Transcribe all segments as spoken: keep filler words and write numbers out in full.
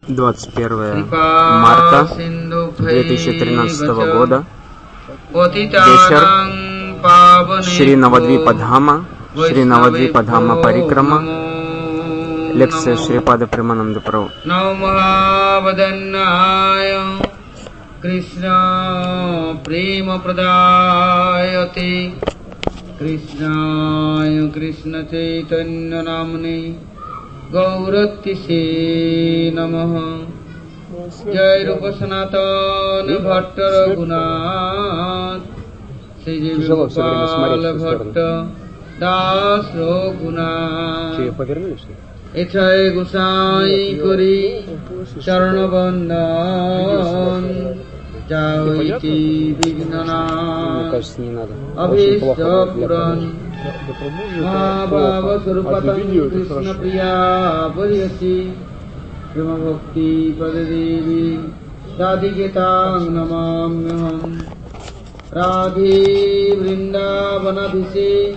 двадцать первое марта две тысячи тринадцатого года. Вечер. Шри Навадвипа-дхама, Шри Навадвипа-дхама Парикрама. Лекция Шрипада Премананда Прабху. Krishna Prema Pradayate Krishna Krishna Chaitanya Namane Gauratise Namaha Jai Rupa Sanatana Bhatta Raghunath Sri Gopal Bhatta Das Raghunath Echai Gosai Kori Charanabandan Jaiti Vignana Abhishta Puran Mahabhava Surupatan Krishna Priya Pariyasi Prema Bhakti Padadevi Radhiketang Namamyaham Radhi Vrindavanadhise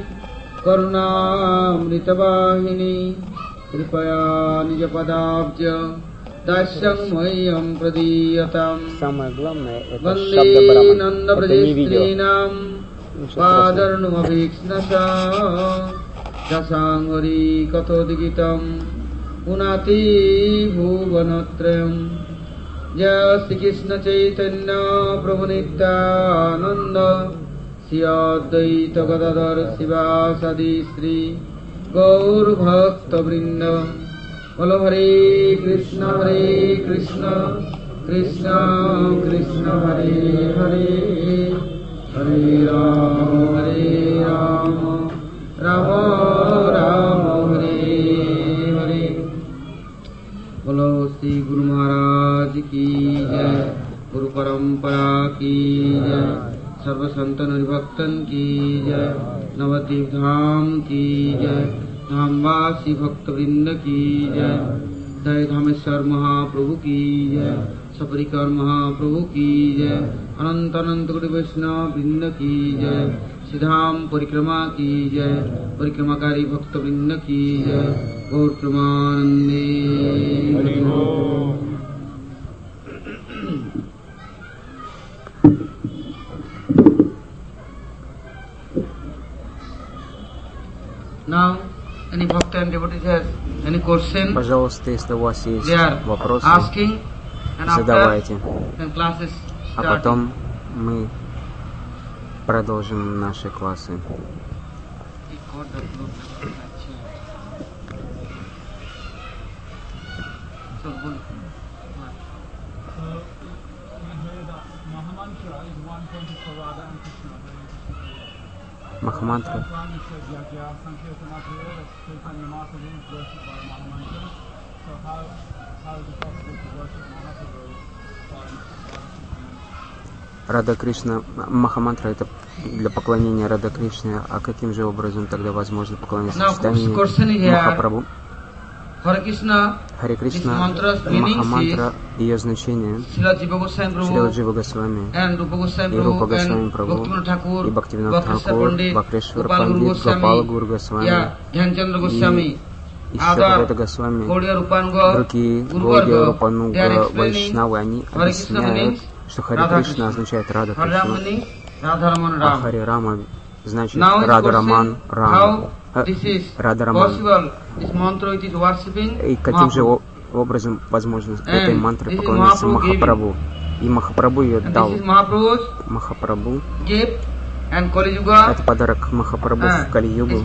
Karunamritavahini Kripaya Nijapadaabja Dasyam Mayam Pradiyatam. Самое главное это Ванде Шабда Браман. Нанда Это не видео. Праджестринам Падарнум Абхикснаса Dasangari Kathodigitam Unati Bhuvanatrayam Jaya Sri Krishna Chaitanya Prabhu Nityananda Sri Advaita Gadadhar Sivasadi Sri Gaur Bhakta Vrinda Bolo Hare Krishna Hare Krishna Krishna Krishna Hare Hare Hare Rama Hare Rama Rama Rama Hare Hare Bolo Sri Guru Maharaj Ki Jai Guru Parampara Ki Jai Sarva Santan Haribhaktan Ki Jai Navadvip Dham Ki Jai धामवासी भक्त वृंद की जय जय धामेश्वर महाप्रभु की जय सपरिकर महाप्रभु की जय अनंत अनंत कोटि वैष्णव वृंद की जय सिद्धाम परिक्रमा की जय परिक्रमाकारी भक्त वृंद की जय गौर प्रेमानंदे। Now any bhakta and devotees has any question? Пожалуйста, если у вас есть вопросы, asking, and задавайте. Then classes а потом мы продолжим наши классы. Махамантра. Рада Кришна, Махамантра это для поклонения Рада Кришне, а каким же образом тогда возможно поклоняться сочетанию Махапрабху? Харе Кришна, Махамантра, ее значение, Шрила Джива Госвами, и Рупа Госвами Прабху, и Бхактивинод Тхакур, Бхакрешвар Пандит, Гопала Гур Госвами, и Шрила Госвами, другие Гауди Рупануга Вайшнавы, они объясняют, что Харе Кришна означает Рада Кришна, а Харе Рама значит Рада Раман Рама. Рада Раман. И каким же образом возможно этой мантрой поклоняться Махапрабху? И Махапрабху ее дал. Махапрабху. Это подарок Махапрабху в Кали-югу.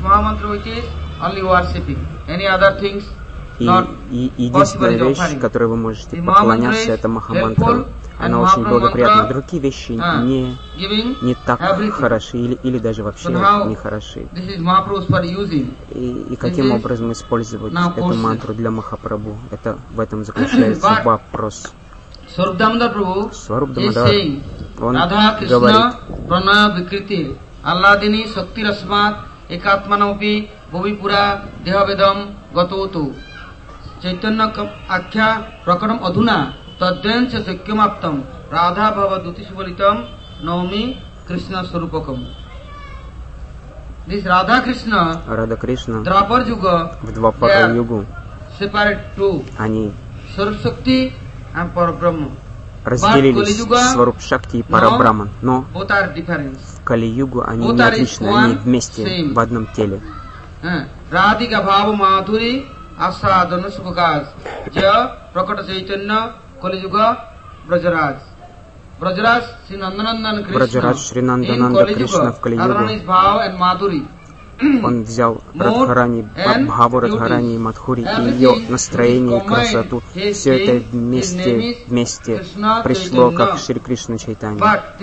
И, и единственная вещь, которой вы можете поклоняться, это Махамантра. Она очень благоприятна. Другие вещи не, не так хороши или, или даже вообще не хороши. И, и каким образом использовать эту мантру для Махапрабху? Это в этом заключается вопрос. Сваруб Дамодар, он говорит, Алладини Сакти Расмат Экатманопи Бовипура Дехаведам Гатоту Chaitanya Akhya Prakaram Adhuna Tadyancha Sakyamaптам Radha Bhava Dutisubalitam Naumi Krishna Sarupakam. This Radha Krishna, Рада Кришна Drapar Yuga, в Двапар-югу separate two. они Sarvashakti and Parabrahma. разделились Сваруб Шакти и Парабраман, но в Кали-югу они не отличны, они вместе в одном теле. Radhika Bhava Madhuri Asadana Subhakaz Ja Prakata Chaitanya Kali Yuga Brajaraj. Brajaraj Sri Nandanandan Krishna in Kali Yuga Radharani is Bhava and Madhuri. Он взял Радхарани, Бхаву Радхарани и Мадхури, и ее настроение и красоту. Все это вместе, вместе пришло как Шри Кришна Чайтанья.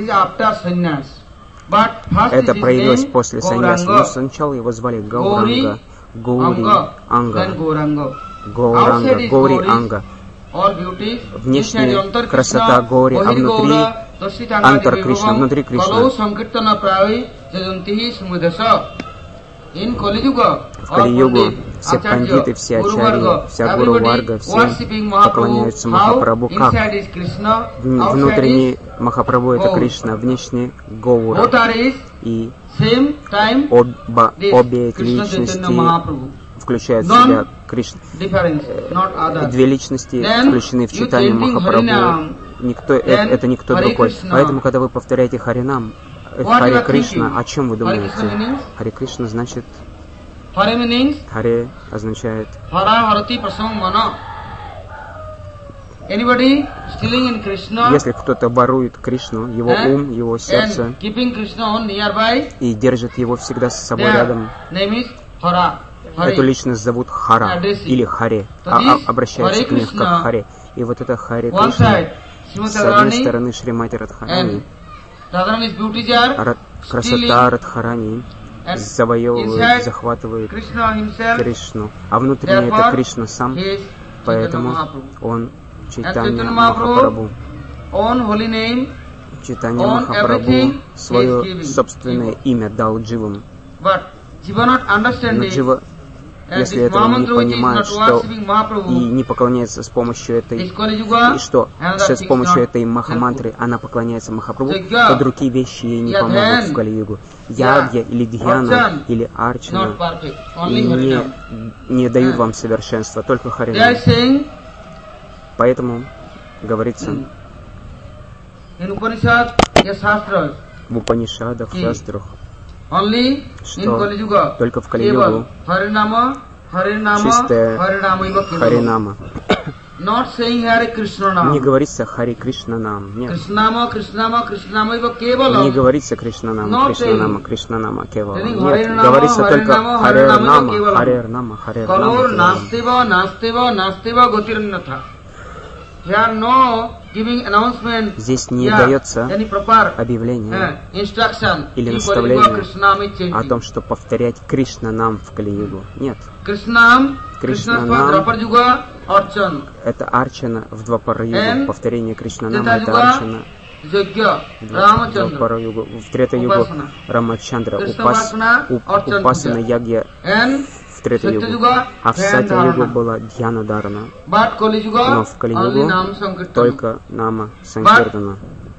Это проявилось после саньяса, но сначала его звали Гауранга, Гаури, Анга, Гауранга, Гаури, Анга. Внешняя красота Гаури, а внутри Антар Кришна, внутри Кришна. В Кали-югу все пандиты, все ачарьи, вся Гуру Варга, все поклоняются Махапрабху. Как? Внутренний Махапрабху — это Кришна, внешний — Гаура. И оба, обе эти личности включают в себя Кришна. Две личности включены в читание Махапрабху. Никто, это, это никто другой. Поэтому, когда вы повторяете Харинам, Харе Кришна, о чем вы думаете? Харе Кришна значит... Харе означает... Если кто-то ворует Кришну, его ум, его сердце, и держит его всегда с собой рядом, эту личность зовут Хара или Харе, а, а обращается к ней как Харе. И вот это Харе Кришна, с одной стороны Шримати Радхарани, красота Радхарани завоевывает, захватывает Кришну, а внутренне это Кришна сам, поэтому он Чайтанья Махапрабху. Чайтанья Махапрабху свое собственное имя дал дживам. Но джива, если этого не понимает, что и не поклоняется с помощью этой, и что с помощью этой Махамантры она поклоняется Махапрабху, то другие вещи ей не помогут в Кали-югу. Ягья или Дхьяна или Арчана не, не дают вам совершенства, только Харинам. Поэтому говорится в Упанишадах, в Шастрах, что только в Кали-югу чистая Харинама. Не говорится Хари Кришна Нам. Нет. Не говорится Кришна Нама, Кришна Нама, Кришна Нама Кевала. Нет, говорится только Харер Нама, Харер Нама, Харер Нама. Здесь не дается объявление или наставление о том, что повторять Кришна Нам в Кали-югу. Нет. Кришна Нам — это Арчана в Двапара-югу. Повторение Кришна Нама — это Арчана в Двапара-югу. В Трета-югу Рамачандра, Упасана Ягья в Трета-югу. А в Сатя-югу была Дхьяна Дарана. Но в Кали-югу только Нама Санкиртана.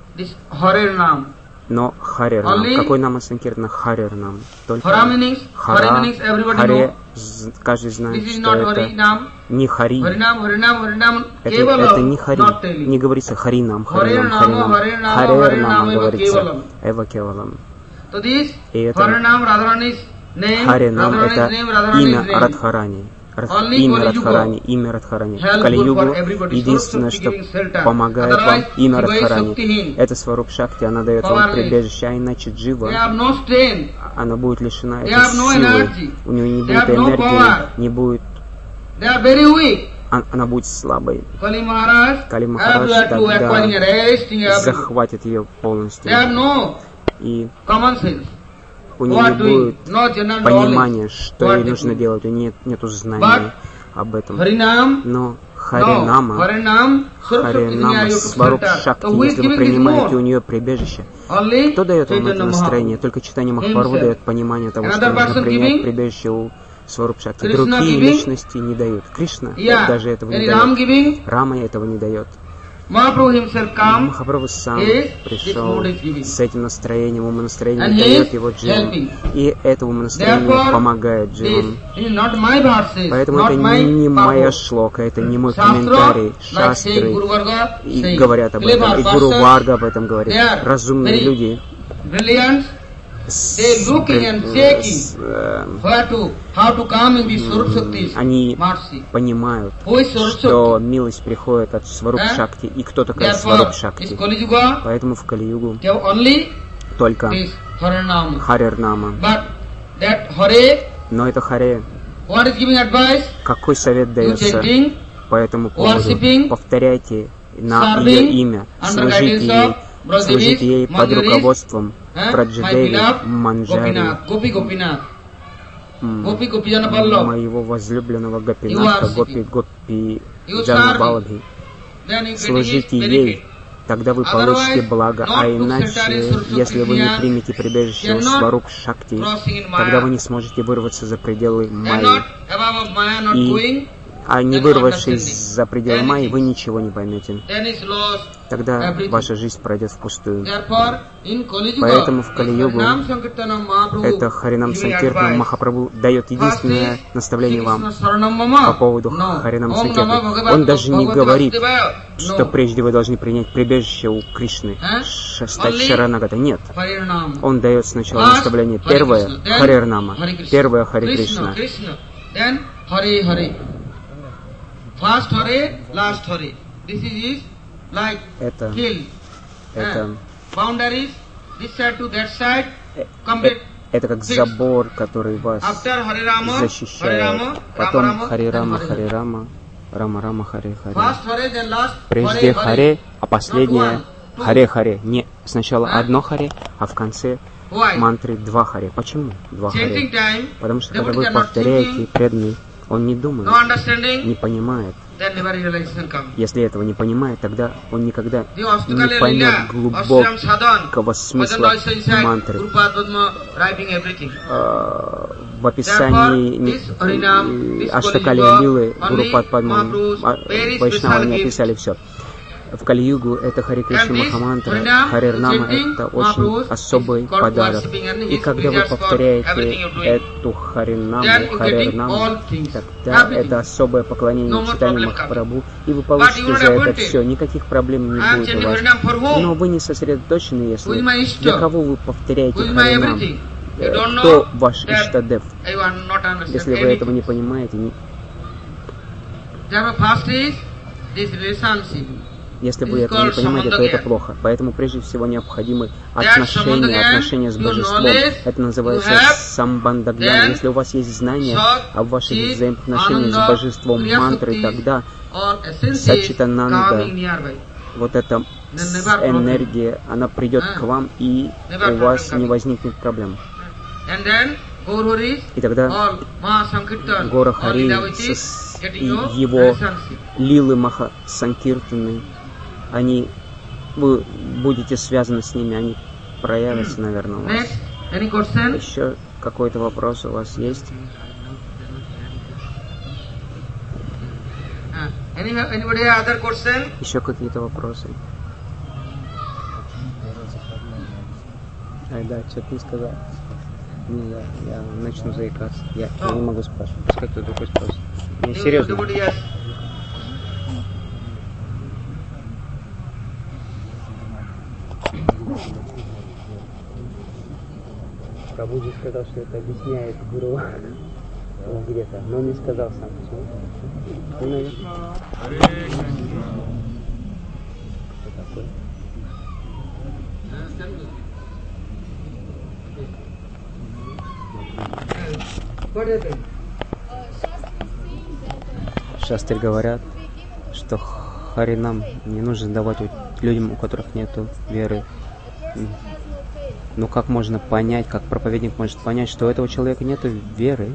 Но Харер Нам. Какой Нама Санкиртана? Харер Нам. Только Хара, Харе, каждый знает, что это не Хари. Это, это не Хари. Не говорится Харинам, Харинам, Харинам. Харер Нама говорится Эва Кевалам. И это Харе Нам — это имя Радхарани. Имя Радхарани, имя Радхарани. В Кали-югу единственное, что помогает вам, имя Радхарани. Это Сваруб Шакти, она дает вам прибежище, а иначе джива, она будет лишена этой силы. У нее не будет энергии, не будет... Она будет слабой. Кали Махарадж тогда захватит ее полностью. И у нее не будет понимания, что ей нужно делать, у нее нету знаний об этом. Но Харинама, Харинама, Сваруб Шакти, если вы принимаете у нее прибежище, кто дает вам это настроение? Только читание Махапрабху дает понимание того, что нужно принять прибежище у Сваруб Шакти. Другие личности не дают. Кришна даже этого не дает. Рама этого не дает. Махапрабху сам пришел с этим настроением, умонастроением, дает его дживам, и это умонастроение помогает дживам. Поэтому это не моя шлока, это не мой комментарий. Шастры и говорят об этом, и Гуру Варга об этом говорит. Разумные люди С, с, э, они понимают, что милость приходит от Сваруп Шакти, и кто такая Сваруп Шакти. Поэтому в Кали-югу только Харирнама. Но это Харе. Какой совет дается по этому поводу? Повторяйте на ее имя, служите ей, служите ей под руководством Праджадеви Манджари, моего возлюбленного Гопината, Гопи Гопи Джанабалабхи. Служите ей, тогда вы получите благо, а иначе, если вы не примете прибежище у Сваруп Шакти, тогда вы не сможете вырваться за пределы Майи. И а не вырвавшись за пределы Майи, вы ничего не поймете. Тогда ваша жизнь пройдет впустую. Поэтому в Кали-югу это Харинам Санкиртанам Махапрабху дает единственное наставление вам по поводу Харинам Санкиртана. Он даже не говорит, что прежде вы должны принять прибежище у Кришны, стать Шаранагата. Нет. Он дает сначала наставление. Первое — Харирнама. Первое — Хари Кришна. First Hare, last Hare. This is like это, hill. Это, boundaries, this side to that side, complete. Это как забор, который вас защищает. Потом Хари Рама, Хари Рама, Рама Рама, Хари Хари. Прежде Харе, а последнее Харе Харе. Не сначала одно Харе, а в конце мантры два Харе. Почему два Харе? Потому что когда вы повторяете преданный, он не думает, не понимает. Если этого не понимает, тогда он никогда не поймет глубокого смысла мантры. В описании Аштакалия Лилы Гурупад Падма Вайшнава не описали все. В Кали-югу это Хари Кришна Махамантра, Харирнама — это очень особый подарок. И когда вы повторяете эту Харинаму, Харирнаму, тогда это особое поклонение читанию Махапрабху, и вы получите за это все, никаких проблем не будет у вас. Но вы не сосредоточены, если для кого вы повторяете Харинам, кто ваш Иштадев. Если вы этого не понимаете, не... Если вы этого не понимаете, то это плохо. Поэтому прежде всего необходимы отношения, отношения с божеством. Это называется самбандагьян. Если у вас есть знания о ваших взаимоотношениях с божеством мантры, тогда Сачитананда, вот эта энергия, она придет к вам, и у вас не возникнет проблем. И тогда Гора Хари и его лилы Маха Санкиртаны, они, вы будете связаны с ними, они проявятся, наверное, у вас. Еще какой-то вопрос у вас есть? Еще какие-то вопросы? Ай, да, что-то не сказал. Не, я, я начну заикаться. Я, я не могу спрашивать. Пускай кто-то другой спросит. Не, серьезно. Прабхуджи сказал, что это объясняет Гуру где-то, но не сказал сам. Почему? Кто такой? Шастры говорят, что Харинам не нужно давать людям, у которых нет веры. Ну как можно понять, как проповедник может понять, что у этого человека нет веры?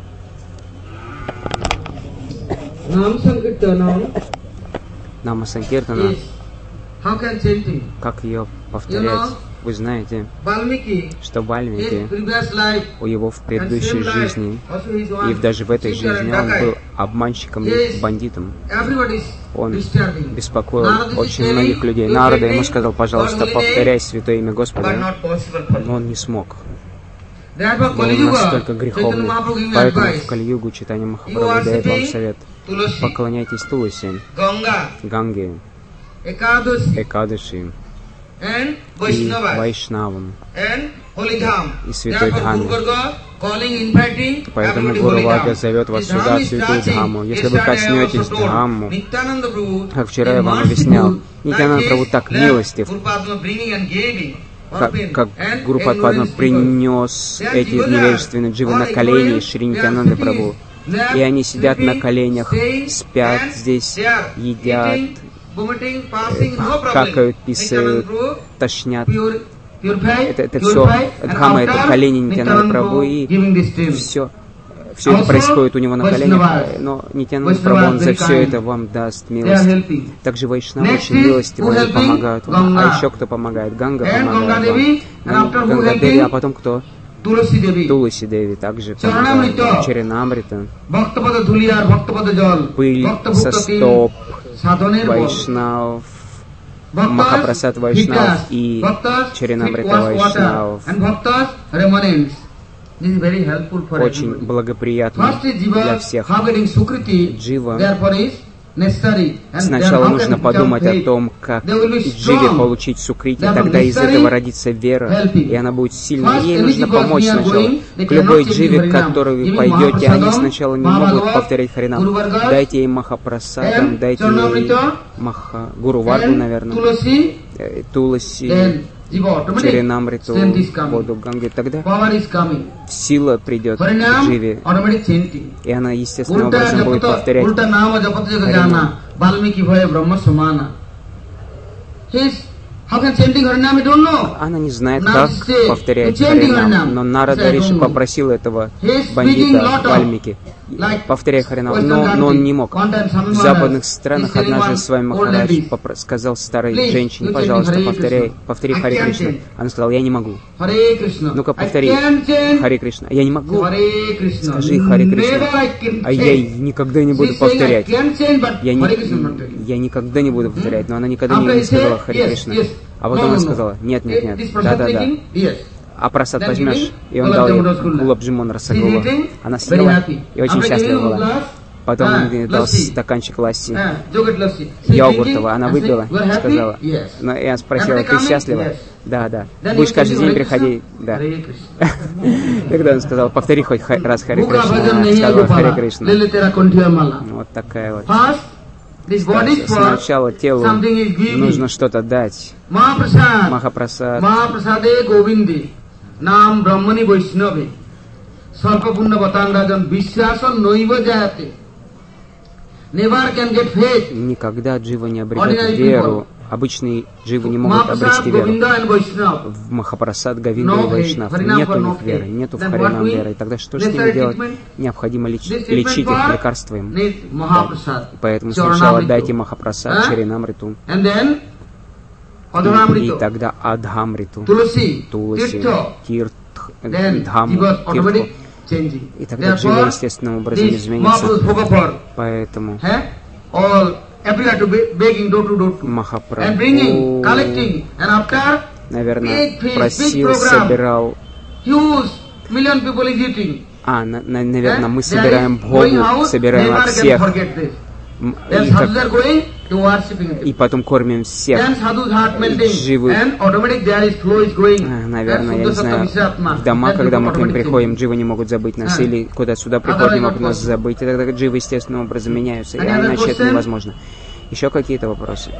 Нама Санкиртана. Как ее повторять? Вы знаете, что Вальмики, у его в предыдущей жизни, и даже в этой жизни, он был обманщиком и бандитом. Он беспокоил очень многих людей. Нарада ему сказал, пожалуйста, повторяй святое имя Господа, но он не смог. Он настолько греховный. Поэтому в Кали-югу Чайтанья Махапрабху дает вам совет. Поклоняйтесь Туласи, Ганге, Экадаши и Вайшнавам, и Святой Дхаме. Поэтому Гуру Варга зовет вас сюда, в Святую Дхаму. Если вы коснетесь Дхамму, как вчера я вам объяснял, Нитьянанда Прабху так милостив, как, как Гуру Падма принес эти невежественные дживы на колени Шри Нитьянанды Прабху. И они сидят на коленях, спят здесь, едят, какают, писают, тошнят. Это, это все, Дхама, это колени Нитьянанды Прабху, и все, все это происходит у него на коленях, но Нитьянанда Прабху, он за все это вам даст милость. Также Вайшнавы очень милостивые помогают вам. А еще кто помогает? Ганга помогает вам. Ганга Деви, а потом кто? Туласи Деви также помогает вам. Чаринамрита, пыль со стоп Вайшнав, Махапрасад Вайшнав и Чаринамрита Вайшнав. Очень благоприятно для всех. Джива. Сначала нужно подумать о том, как Дживе получить сукрити, тогда из этого родится вера, и она будет сильной. Ей нужно помочь сначала. К любой Дживе, к которой вы пойдете, они сначала не могут повторять Харинам. Дайте ей Махапрасадам, дайте ей Маха... Гуру Варгу, наверное, Туласи, Чаринамриту, воду Ганги, тогда сила придет к Дживе, и она естественным образом будет повторять Харинам. Она не знает, как повторять Харинам, но Нарада Риши попросил этого бандита Вальмики повторяй Харинам, но, но он не мог. В западных странах однажды с вами Махарадж сказал старой женщине, пожалуйста, повторяй, повтори Хари Кришна. Она сказала, я не могу. Ну-ка, повтори Хари Кришна. Я не могу. Скажи Хари Кришна. А я никогда не буду повторять. Я, не, я никогда не буду повторять, но она никогда не сказала Хари Кришна. А потом она сказала, нет, нет, нет, да-да-да. А прасад возьмешь, и он дал ей Гулабджимон Расагула. Она съела и очень счастлива была. Потом он ей дал стаканчик ласси, йогуртового. Она выпила, сказала. Но я спросила, ты счастлива? Да, да. Будешь каждый день приходить? Да. Тогда он сказал, повтори хоть раз Хари Кришна. Сказала Хари Кришна. Вот такая вот. Сначала телу нужно что-то дать. Махапрасад. Nam Brahmani Vaishnavi Sarpa Punna Vatanrajan Vishyasan Noiva Jayate. Never can get faith. Никогда джива не обретет веру. Обычные дживы не могут обрести веру. В Махапрасад, Говинда и Вайшнав нет у них веры, нету в Харинам веры. И тогда что с ними делать? Необходимо леч лечить их лекарством. Да. Поэтому сначала дайте Махапрасад, Чаринамриту. И, и тогда Адхамриту, Туласи, Тиртх, Дхаму, Тиртху. И тогда джива естественным образом изменится. Поэтому Махапрабху, наверное, просил, собирал. А, на, на, наверное, мы собираем Богу, собираем от всех. И, так, и потом кормим всех живых. А, наверное, я не знаю, в дома, когда мы к ним приходим, дживы не могут забыть нас, или куда сюда приходят, не могут нас забыть. И тогда дживы естественным образом меняются, и иначе это невозможно. Еще какие-то вопросы?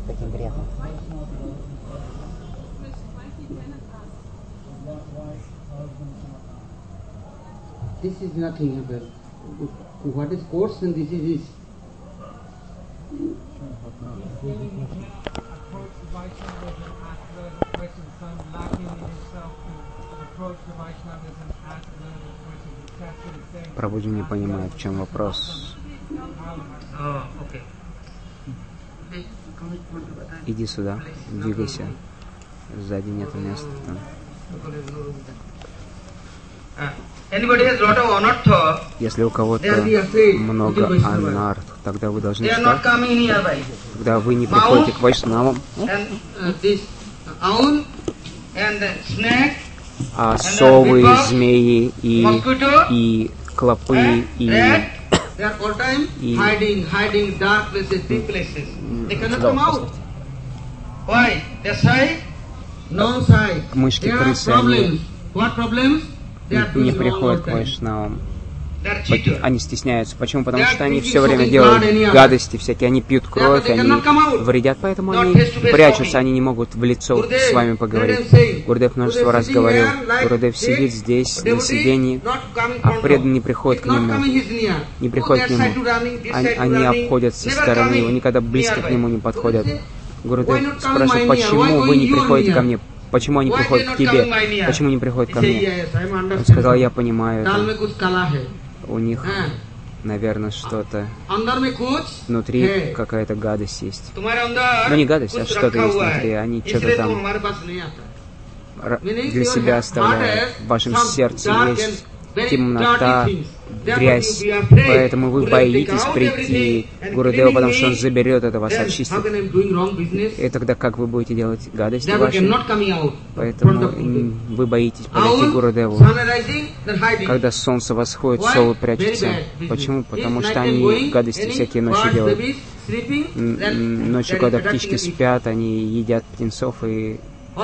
Таким приятным. This is nothing. What is coarse and this is this. Прабхуджи не понимает, в чем вопрос. Иди сюда, двигайся. Сзади нет места там. Если у кого-то много анарт, тогда вы должны ждать, когда вы не приходите к вайшнавам, а совы, змеи и, и клопы и, и мышки, крысы, они не приходят к вайшнавам. Они стесняются. Почему? Потому что они все время делают гадости всякие. Они пьют кровь, они вредят, поэтому они прячутся, они не могут в лицо с вами поговорить. Гурудев множество раз говорил, Гурудев сидит здесь, на сиденье, а преданные не приходят к нему. Не приходят к нему. Они, они обходят со стороны его, никогда близко к нему не подходят. Гурудев спрашивает, почему вы не приходите ко мне? Почему они приходят к тебе? Почему не приходят ко мне? Он сказал, я понимаю это. У них, наверное, что-то внутри, какая-то гадость есть. Ну не гадость, а что-то есть внутри. Они что-то там для себя оставляют. В вашем сердце есть темнота, грязь. Поэтому вы боитесь прийти к Гурудеву, потому что он заберет это, вас очистит. И тогда как вы будете делать гадости ваши? Поэтому вы боитесь подойти к Гурудеву. Когда солнце восходит, совы прячутся. Почему? Потому что они гадости всякие ночью делают. Ночью, когда птички спят, они едят птенцов и...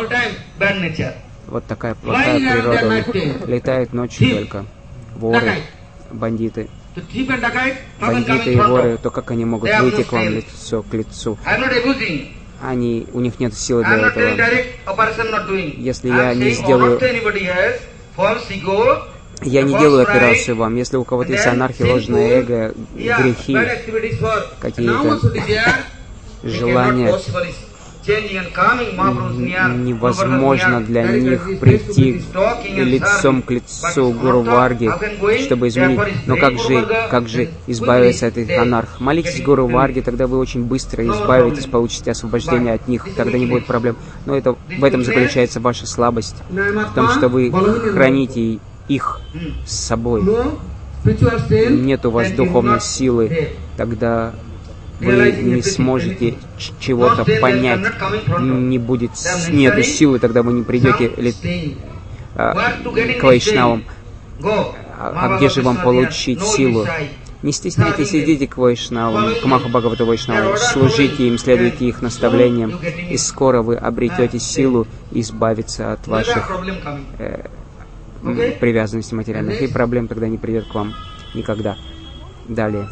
Вот такая плохая природа у них. Летают ночью только. Воры, бандиты. Бандиты и воры, то как они могут выйти к вам лицо к лицу? Они, у них нет силы для этого. Если я не сделаю... Я не делаю операцию вам. Если у кого-то есть анархия, ложное эго, грехи, какие-то желания, невозможно для них прийти лицом к лицу Гуру Варги, чтобы изменить. Но как же, как же избавиться от этих анарх? Молитесь Гуру Варги, тогда вы очень быстро избавитесь, получите освобождение от них, тогда не будет проблем. Но это, в этом заключается ваша слабость, в том, что вы храните их с собой. Нет у вас духовной силы, тогда вы не сможете чего-то понять, не будет, нету силы, тогда вы не придете ли, а, к вайшнавам. А, а где же вам получить силу? Не стесняйтесь, идите к вайшнавам, к Махабхагавату Вайшнаву, служите им, следуйте их наставлениям, и скоро вы обретете силу избавиться от ваших э, привязанностей материальных, и проблем тогда не придет к вам никогда. Далее.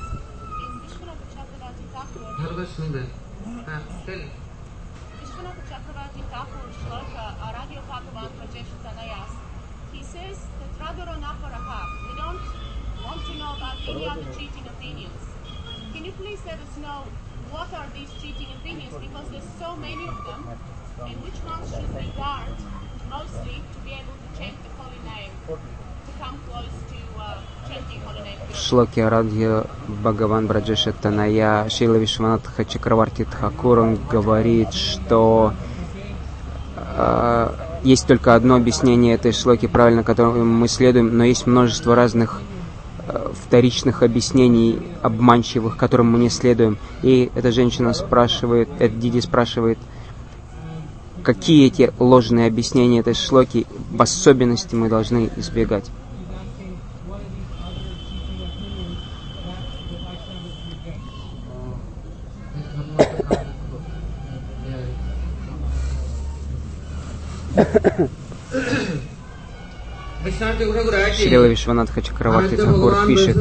Vishwanath Chakravarti Thakur shloka Radio Bhagavan Brajesh Tanayas. He says that Radharanaparaha, we don't want to know about any other cheating opinions. Can you please let us know what are these cheating opinions, because there's so many of them, and which ones should we guard mostly to be able to chant the holy name, to come close to uh, chanting holy name. В шлоке Радхи Бхагаван Браджеша Таная Шрила Вишванатха Чакраварти Тхакур, он говорит, что э, есть только одно объяснение этой шлоки, правильно, которому мы следуем, но есть множество разных э, вторичных объяснений, обманчивых, которым мы не следуем. И эта женщина спрашивает, эта Диди спрашивает, какие эти ложные объяснения этой шлоки в особенности мы должны избегать. Шрила Вишванатха Чакраварти Тхакур пишет: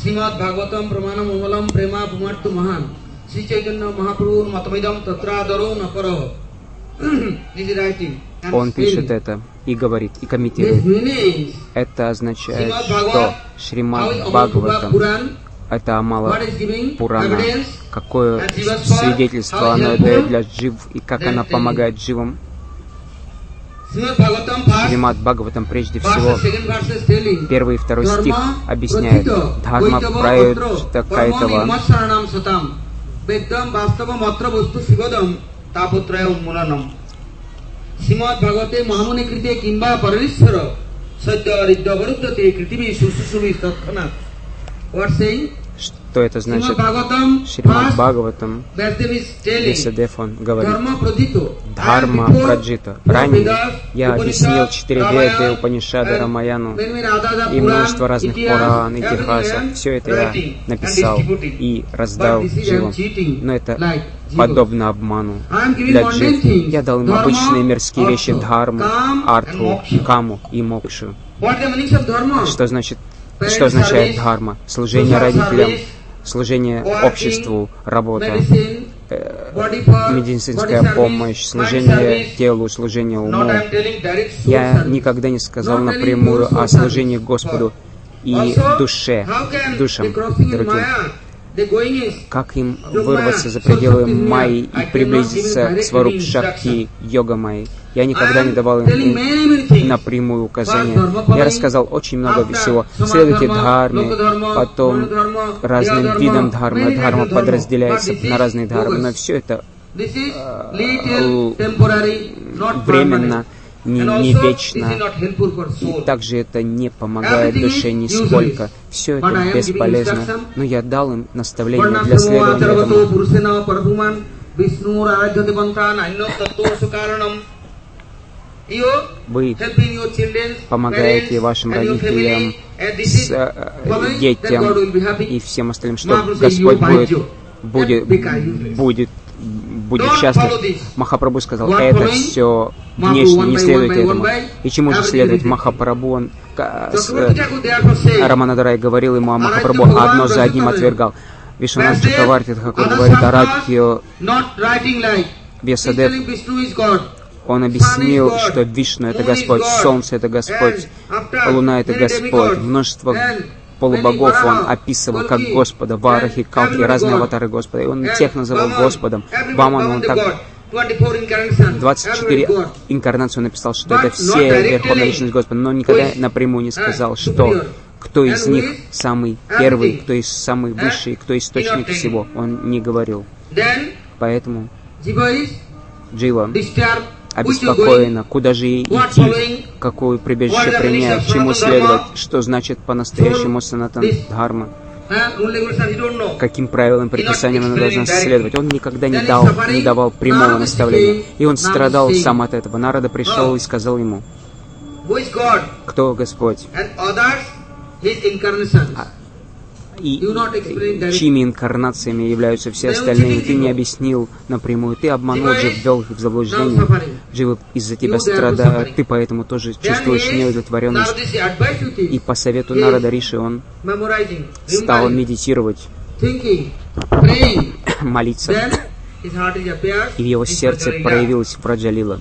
Srimad Bhagavatam Pramana Mangalam Prema Pumartu Mahan Sri Chaitanya Mahaprabhu Matamidam Tatradaro Naparo. This is writing. Он пишет это и говорит, и комментирует. Это означает, что Шримад Бхагаватам, это Амала Пурана, какое свидетельство она дает для джив и как она помогает дживам. Шримад Бхагаватам прежде всего, первый и второй стих объясняет Дхарма Прайотта Кайтава. Srimad Bhagavate Mahamuni Krite Kimba Parishara Satya Ridya Varudate Kritivi Sususumi Satkhanat. What saying? Что это значит? Шримад Бхагаватам, Весадев, он говорит, Дхарма Праджита. Ранее я объяснил четыре Веды, Упанишады, Рамаяну и множество разных Пуран, Итихасов. Все это я написал и раздал дживам. Но это подобно обману для джив. Я дал им обычные мирские вещи: Дхарму, Артху, Каму и Мокшу. Что значит Что означает дхарма? Служение родителям, служение обществу, работа, э, медицинская помощь, служение телу, служение уму. Я никогда не сказал напрямую о служении Господу и душе, душам другим. Как им вырваться за пределы Майи и приблизиться к Сваруб Шакти, йога Майи. Я никогда не давал им напрямую указания. Я рассказал очень много всего. Следуйте дхарме, потом разным видам дхармы. Дхарма подразделяется на разные дхармы, но все это э, временно, не, не вечно. И также это не помогает душе нисколько. Все это бесполезно. Но я дал им наставление для следования этому. Вы помогаете вашим родителям, с, э, детям и всем остальным, что Господь будет, будет, будет, будет счастлив. Махапрабху сказал, это все внешне, не следуйте этому. И чему же следовать? Махапрабху, он, э, Раманадарай говорил ему о Махапрабху, одно за одним отвергал. Вишванат Чакраварти Тхакур говорит о Радхио Весадев. Он объяснил, что Вишну — это Господь, Солнце — это Господь, Луна — это Господь. Множество полубогов он описывал как Господа, Варахи, Калки, разные аватары Господа. И он тех называл Господом. Ваману он так... двадцать четыре инкарнации он написал, что это все Верховная Личность Господа, но никогда напрямую не сказал, что кто из них самый первый, кто из самый высший, кто источник всего. Он не говорил. Поэтому Джива обеспокоена, куда же ей идти, какое прибежище принять, чему следовать, что значит по-настоящему санатан дхарма, каким правилам, предписаниям она должна следовать. Он никогда не дал, не давал прямого наставления, и он страдал сам от этого. Нарада пришел и сказал ему, кто Господь, и чьими инкарнациями являются все остальные. Ты не объяснил напрямую, ты обманул же, ввел их в заблуждение. Дживы из-за тебя страдают, ты поэтому тоже чувствуешь неудовлетворенность. И по совету Нарада Риши он стал медитировать, молиться, и в его сердце проявилась Враджалила.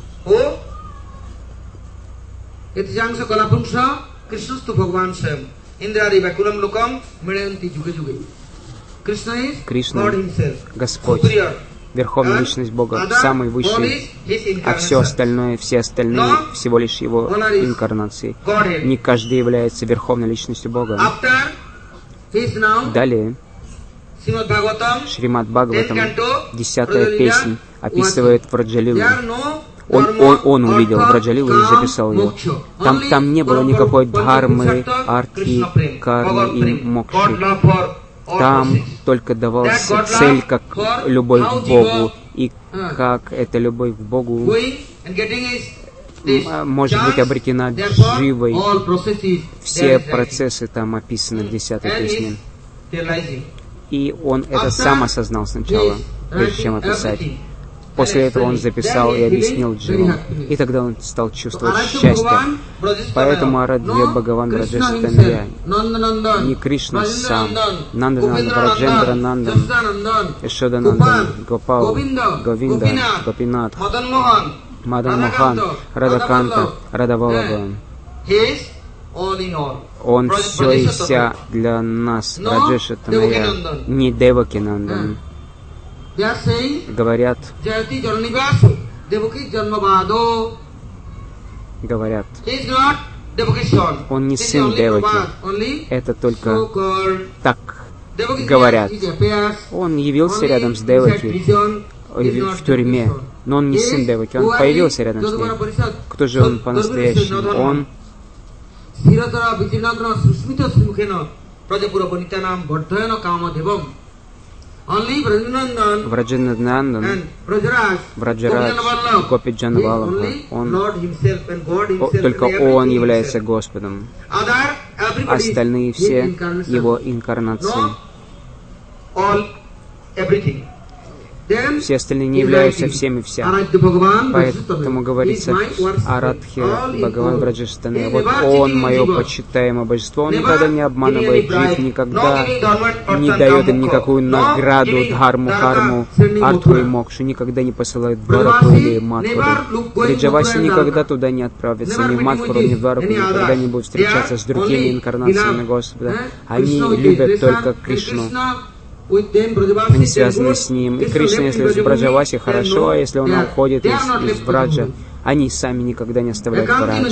Кришна — Господь, Верховная Личность Бога, самый высший, а все остальное, все остальные всего лишь Его инкарнации. Не каждый является Верховной Личностью Бога. Далее, Шримад Бхагаватам, десятая песня, описывает Враджалилу. Он, он, он увидел Враджалилу и записал ее. Там, там не было никакой дхармы, артхи, кармы и мокши. Там только давалась цель как любовь к Богу. И как эта любовь к Богу может быть обретена дживой. Все процессы там описаны в десятой песне. И он это сам осознал сначала, прежде чем описать. После этого он записал и объяснил Дживам. И тогда он стал чувствовать счастье. Поэтому Арадхья Бхагаван Браджештаная, не Кришна сам, Нанданандан, Браджендра Нандан, Ешода Нандан, Гопал, Говинда, Гопинат, Мадан Мохан, Радаканта, Радавалаба. Он все и вся для нас, Браджештаная, не Деваки Нандан. Говорят, говорят, он не сын Деваки, это только так говорят. Он явился рядом с Деваки в тюрьме, но он не сын Деваки, он появился рядом с ней. Кто же он по-настоящему? Он Враджанандан, Враджарадж, Гопи Джанавалабха, он, о, только он является Господом. Остальные все его инкарнации. Все остальные не являются всем и вся. Поэтому говорится Арадхья Бхагаван Браджештаная. Вот он, мое почитаемое божество, он никогда не обманывает жив, никогда не дает им никакую награду, дхарму, карму, артху и мокшу, никогда не посылает двараку или матхуру. Бриджаваси никогда туда не отправится, ни в матхуру, ни в двараку, никогда не будет встречаться с другими инкарнациями Господа. Они любят только Кришну. Они связаны с ним. И Кришна, если в Браджавасе, хорошо, а если он уходит из, из Браджа, они сами никогда не оставляют Брадж.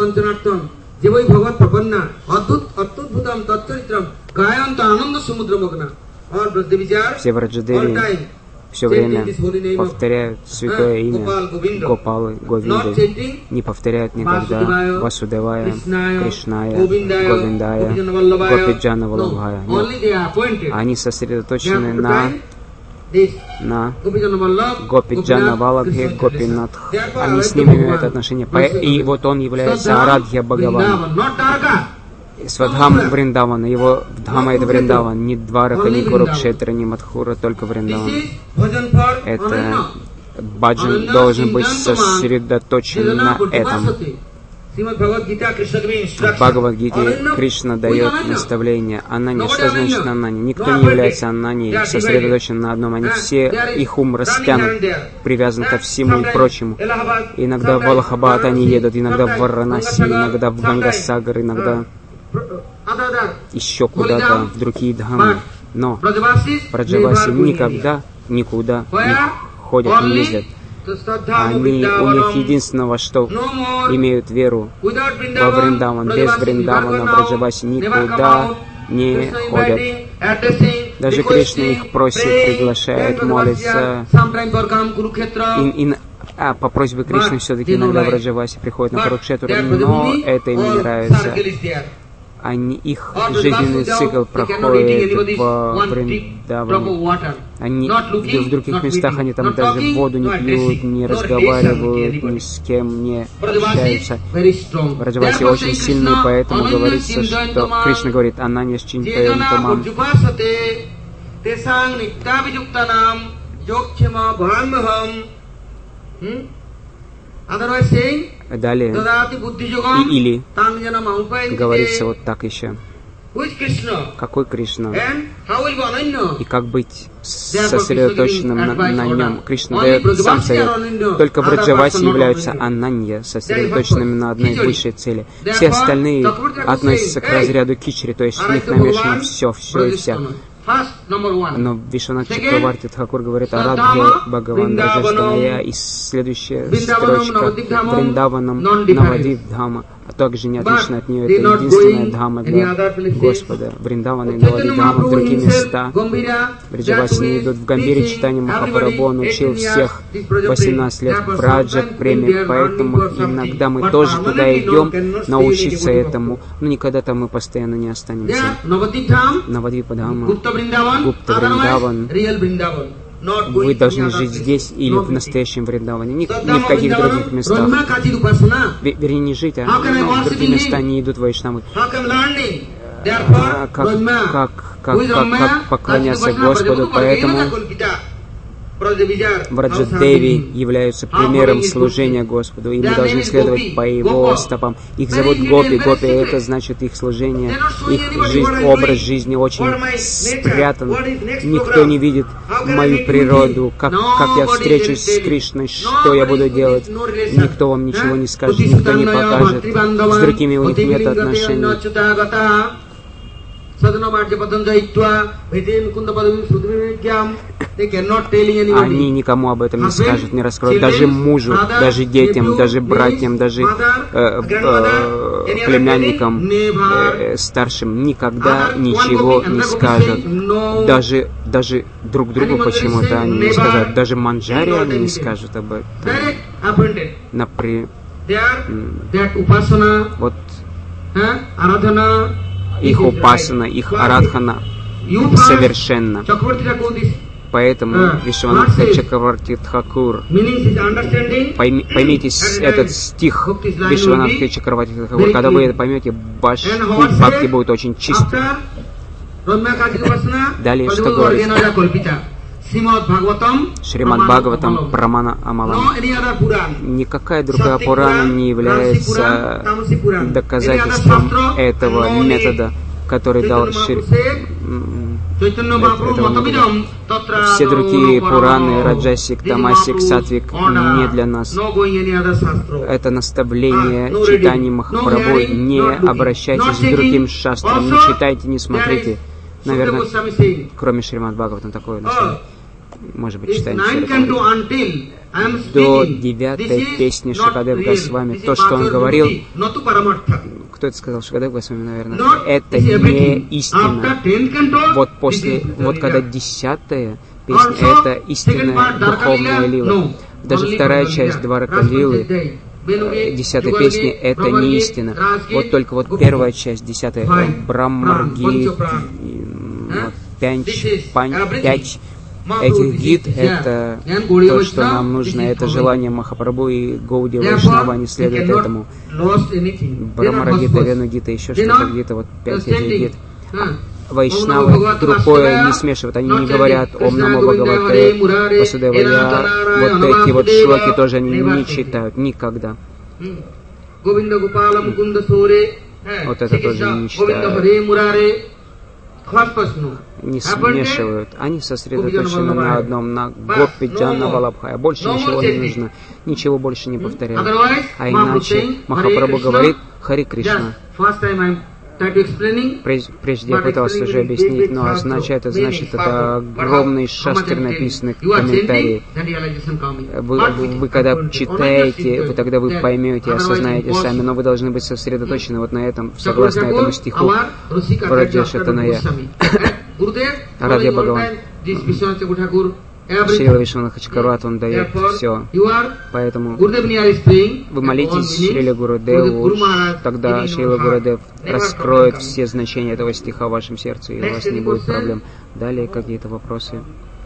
Все Враджадеви все время повторяют святое имя Гопалы, Говинды, не повторяют никогда Васудевая, Кришная, Говиндая, Гопиджана Валабхая. Нет. Они сосредоточены на на Гопиджана Валабхе, Гопинатх. Они с ними имеют отношение. И вот он является Арадхья Бхагаван. Свадхам Вриндавана, его Дхама это Вриндаван, ни Дварака, ни Курукшетра, ни Мадхура, только Вриндаван. Это баджан должен быть сосредоточен на этом. В Бхагавад-гите Кришна дает наставление Анане. Что значит Анане? Никто не является Ананей, сосредоточен на одном. Они все, их ум растянут, привязан ко всему и прочему. Иногда в Аллахабад они едут, иногда в Варанаси, иногда в Гангасагар, иногда еще куда-то, в другие дхамы. Но Браджаваси никогда никуда не ходят, не ездят. Они, у них единственное, что имеют веру во Вриндаван. Без Вриндавана Браджаваси никуда не ходят. Даже Кришна их просит, приглашает, молится. И, и, а по просьбе Кришны все-таки иногда Браджаваси приходят на Курукшетру, но это им не нравится. Они, их жизненный цикл проходит в Вриндаване. Они в других местах, они там даже воду не пьют, не разговаривают, ни с кем не общаются. Браджаваси очень сильные, поэтому говорится, что Кришна говорит, Ананья Счинтаям Тамам. Далее, и, или говорится вот так еще. Какой Кришна? И как быть сосредоточенным на, на нем? Кришна дает сам совет. Только Браджаваси являются Ананья, сосредоточенными на одной высшей цели. Все остальные относятся к разряду кичри, то есть в них намешано все, все и вся. Но Вишванат Чакраварти Тхакур говорит о Арадхья Бхагаван Браджештаная, и следующая строчка Вриндаванам Навадив Дхама, а также не отлично от нее, это единственная Дхама для Господа. Вриндавана и Навадив Дхама, в другие места. Браджаваси не идут в Гамбире, читание Махапрабху, он учил всех восемнадцать лет Браджа премии, поэтому иногда мы тоже туда идем научиться этому, но никогда там мы постоянно не останемся. Навадив Дхама, Гупта Вриндаван. Вы должны жить здесь или в настоящем Вриндаване, ни, ни в каких других местах. Вернее, не жить, а ну, в другие места не идут вайшнавы. А, как, как, как, как, как поклоняться Господу, поэтому Враджадеви являются примером служения Господу, и мы должны следовать по его стопам. Их зовут Гопи. Гопи — это значит их служение, их жизнь, образ жизни очень спрятан. Никто не видит мою природу, как, как я встречусь с Кришной, что я буду делать. Никто вам ничего не скажет, никто не покажет. С другими у них нет отношений. Они никому об этом не скажут, не раскроют. Даже мужу, даже детям, даже братьям, даже э, э, племянникам э, старшим никогда ничего не скажут. Даже, даже друг другу почему-то они не скажут. Даже манджаре они не скажут об этом. Например, вот их упасана, их арадхана совершенно. Поэтому Вишванатха Чакраварти Тхакур, пойми, поймите этот стих Вишванатха Чакраварти Тхакур, когда вы это поймете, ваш путь бхакти будет очень чистым. Далее что говорит? Шримад Бхагаватам Прамана Амалам. Никакая другая Пурана не является доказательством этого метода, который дал Шри... Все другие Пураны, Раджасик, Тамасик, Сатвик не для нас. Это наставление читания Махапрабху. Не обращайтесь к другим шастрам, не читайте, не смотрите. Наверное, кроме Шримад Бхагаватам такое наставление. Может быть, читаем до девятой песни Шукадев Госвами. То, что он говорил, кто это сказал? Шукадев Госвами, наверное. Это не истина. Вот после, вот когда десятая песня, это истинная духовная лила. Даже вторая часть Дваракалилы, десятой песни, это не истина. Вот только вот первая часть, десятая, Брамарги, пять, пять этих гид, это то, что нам нужно, это желание Махапрабху и Гауди Вайшнава, они следуют этому. Брамарагита, Венугита, еще что-то где-то, вот пять этих гид. Вайшнавы другое не смешивают, они не говорят Ом Намо Бхагавате Васудевая, вот эти вот шлоки тоже они не читают никогда. Вот это тоже не читают. Не смешивают. Они сосредоточены на одном, на Гопи Джанна Валабхая. Больше ничего не нужно, ничего больше не повторяют. А иначе Махапрабху говорит Хари Кришна. Прежде я пытался уже объяснить, но означает, это значит, это огромный шастры написанный комментарий. Вы, вы, вы когда читаете, вы тогда вы поймете, осознаете сами, но вы должны быть сосредоточены вот на этом, согласно этому стиху. Враджашатаная. Радья Бхагаван. Шрила Вишванатха Чакраварти, он дает все. Поэтому вы молитесь Шриле Гурудеву, тогда Шрила Гурудев раскроет все значения этого стиха в вашем сердце, и у вас не будет проблем. Далее какие-то вопросы.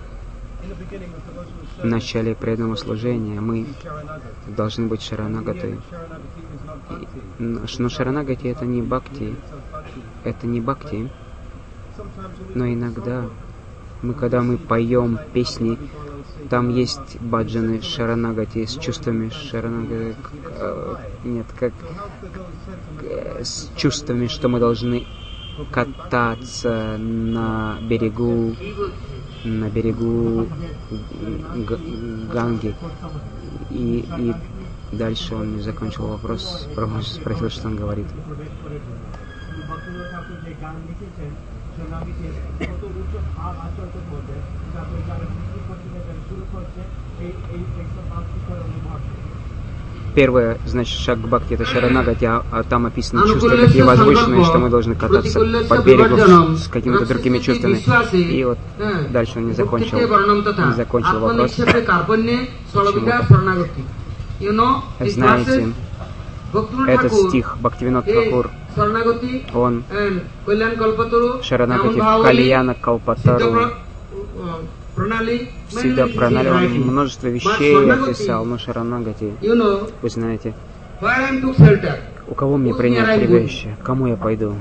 В начале преданного служения мы должны быть шаранагаты. Но шаранагати — это не бхакти, это не бхакти, но иногда мы, когда мы поем песни, там есть баджаны шаранагати с чувствами шаранагати, э, нет, как э, с чувствами, что мы должны кататься на берегу, на берегу Ганги. И, и дальше он не закончил вопрос, просто спросил, что он говорит. Первое, значит, шаг к бхакти — это шаранагати, а, а там описаны чувства такие возвышенные, что мы должны кататься по берегу с какими-то другими чувствами. И вот дальше он не закончил, не закончил вопрос. Знаете, этот стих Бхактивинод Тхакур, он Шаранагати в Кальяна Калпатару, всегда Пранали, он множество вещей описал, но Шаранагати, вы знаете, у кого мне принять прибежище, кому я пойду?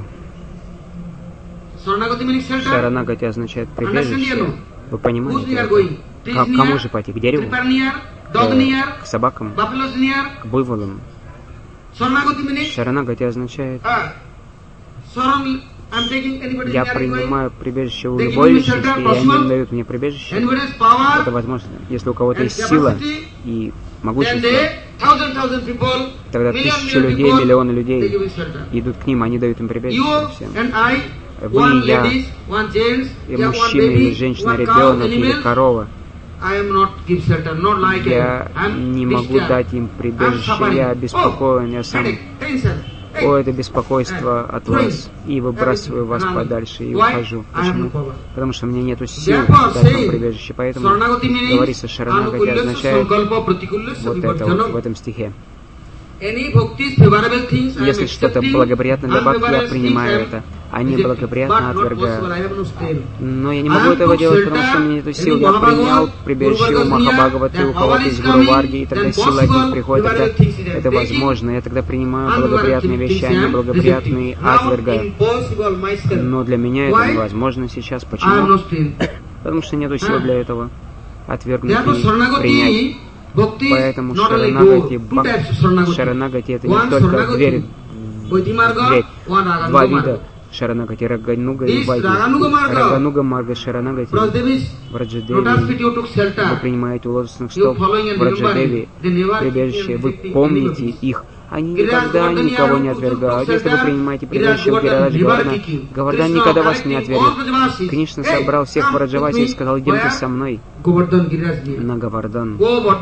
Шаранагати означает прибежище, вы понимаете это? К кому же пойти? К дереву? Э, к собакам? К буйволам? Шаранагати означает: я принимаю прибежище у любой личности, и они дают мне прибежище. Это возможно, если у кого-то есть сила и могущество. Тогда тысячи людей, миллионы людей идут к ним, они дают им прибежище всем. Вы, я, и мужчина, или женщина, ребенок, или корова. Я не могу дать им прибежище, я обеспокоен, я сам... О, это беспокойство от вас, и выбрасываю вас подальше, и ухожу. Почему? Потому что у меня нету сил дать вам прибежище, поэтому говорится, Шаранагати означает вот это вот в этом стихе. Если что-то благоприятно для бхакти, я принимаю это, а неблагоприятно отвергаю. Но я не могу этого делать, потому что у меня нету сил. Я принял прибежище у Махабхагаваты, у кого-то из Гуру Варги, и тогда сила от них приходит, тогда это возможно. Я тогда принимаю благоприятные вещи, а неблагоприятные отвергаю. Но для меня это невозможно сейчас. Почему? Потому что нету сил для этого. Отвергнуть и принять. Поэтому Шаранагати, бхакти, Шаранагати это не только дверь, дверь. Два вида Шаранагати, Рагануга и Вайди. Рагануга Марга Шаранагати, Враджадеви, вы принимаете у лотосных стоп Враджадеви прибежище, вы помните их. Они никогда никого не отвергают. Если вы принимаете прибежище у Гирараджа Говардхана, Говардан никогда вас не отвергнет. Кришна собрал всех Враджаваси и сказал: идемте со мной на Говардан.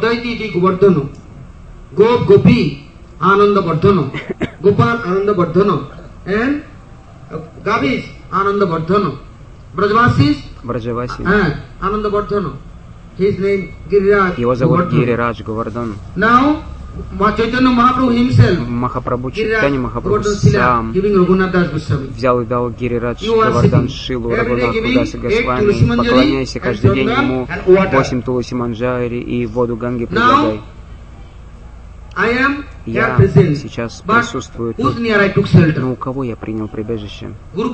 Враджаваси. Его зовут Гирирадж Говардан. Махапрабху Чайтанья Махапрабху сам взял и дал Гирирадж Говардан Шилу Рагунатху Даса Госвами. Поклоняйся каждый день ему, восемь туласи манджари и воду Ганги предлагай. Я сейчас присутствую тут, но у кого я принял прибежище?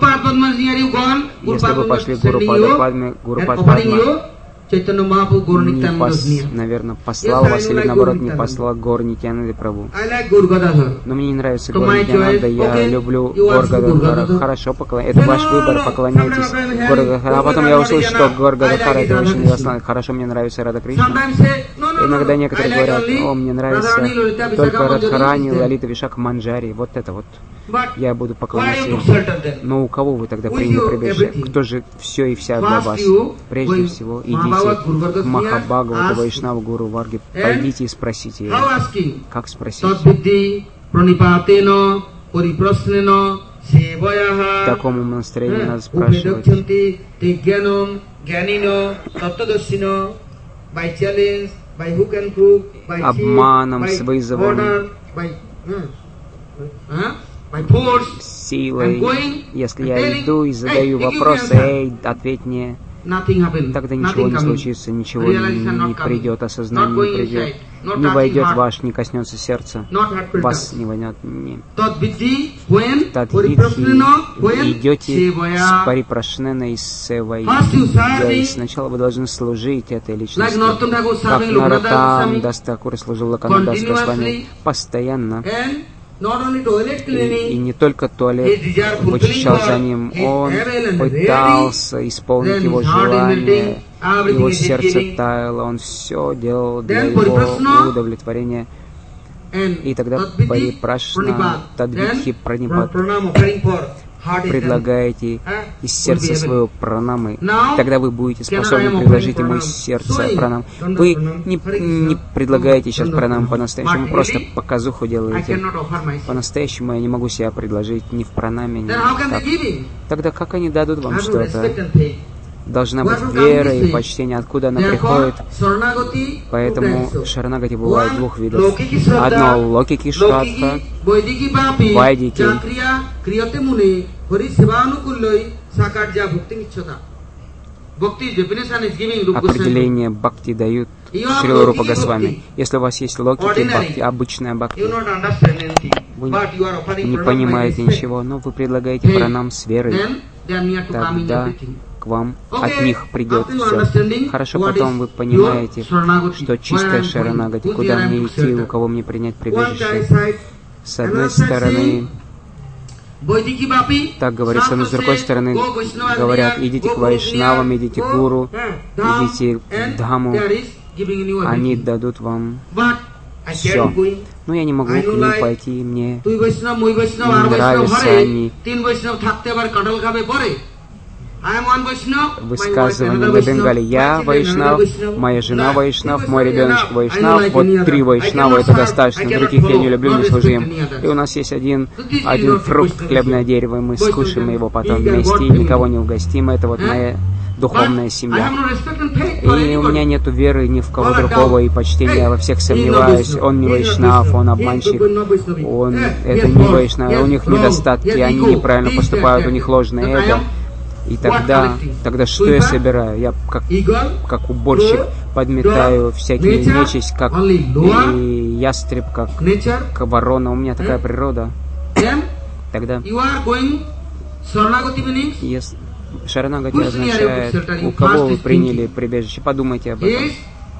Если вы пошли к Гуру Падме, Гуру Падме не пос, наверное, послал вас, или наоборот не послал Гор Нитьянанды Прабху. Но мне не нравится Гор Нитьянанда, я люблю Гор Гададхара. Хорошо, поклон... это ваш выбор, поклоняйтесь Гор Гададхара. А потом я услышу, что Гор Гададхара это очень недостаточно. Хорошо, мне нравится Рада Кришна. Иногда некоторые говорят: о, мне нравится только Радхарани, Лалита, Вишака, Манджари. Вот это вот. Я буду поклоняться им. Но у кого вы тогда приняли прибежище? Кто же все и вся для вас? Прежде всего, идите к Махабхагавату, Вайшнаву, Гуру Варги, пойдите и спросите его. Как спросить? В таком настроении надо спрашивать. Обманом, с вызовом, силой. Если я иду и задаю вопросы: эй, ответь мне, тогда ничего не случится, ничего не, не придет, осознание не придет, не войдет ваш, не коснется сердца, вас не войдет. Не. Тадвидхи, идете с парипрашненой севой. Сначала вы должны служить этой личности, как Наратам Дастакур служил Лаканадас Госвами постоянно. И, и не только туалет вычищал за ним, он пытался исполнить его желание, его сердце таяло, он все делал для его удовлетворения. И тогда Парипрашна Тадвидхи Пранипат предлагаете из сердца своего пранамы, тогда вы будете способны предложить ему из сердца пранам. Вы не, не предлагаете сейчас пранам по-настоящему, просто показуху делаете. По-настоящему я не могу себя предложить ни в пранаме, ни так. Тогда как они дадут вам что-то? Должна быть вера и почтение, откуда она приходит. Поэтому Шаранагати бывает двух видов. Одно локики шрадха, вайдики. Определение бхакти дают Шрила Рупа Госвами. Если у вас есть локики бхакти, обычная бхакти, вы не понимаете ничего, но вы предлагаете пранам с верой, тогда к вам от них придет все. Хорошо, потом вы понимаете, что чистая шаранагати, куда мне идти, у кого мне принять прибежище. С одной стороны, так говорится, но с другой стороны говорят, идите к вайшнавам, идите к гуру, идите к Дхаму, они дадут вам все. Но я не могу к ним пойти, мне не нравятся они. Высказывание на Бенгале. Я вайшнав, моя жена вайшнав, мой ребеночек вайшнав. Вот три вайшнава, это достаточно. Других я не люблю, не служу им. И у нас есть один, один фрукт, хлебное дерево, и мы скушаем его потом вместе, и никого не угостим. Это вот моя духовная семья. И у меня нету веры ни в кого другого, и почтения, я во всех сомневаюсь. Он не вайшнав, он обманщик, он это не вайшнав, у них недостатки, они неправильно поступают, у них ложное эго. И тогда, тогда что я собираю? Я как, как уборщик подметаю всякие нечисть, как и ястреб, как, как ворона. У меня такая природа. Тогда если шаранагати означает, у кого вы приняли прибежище, подумайте об этом.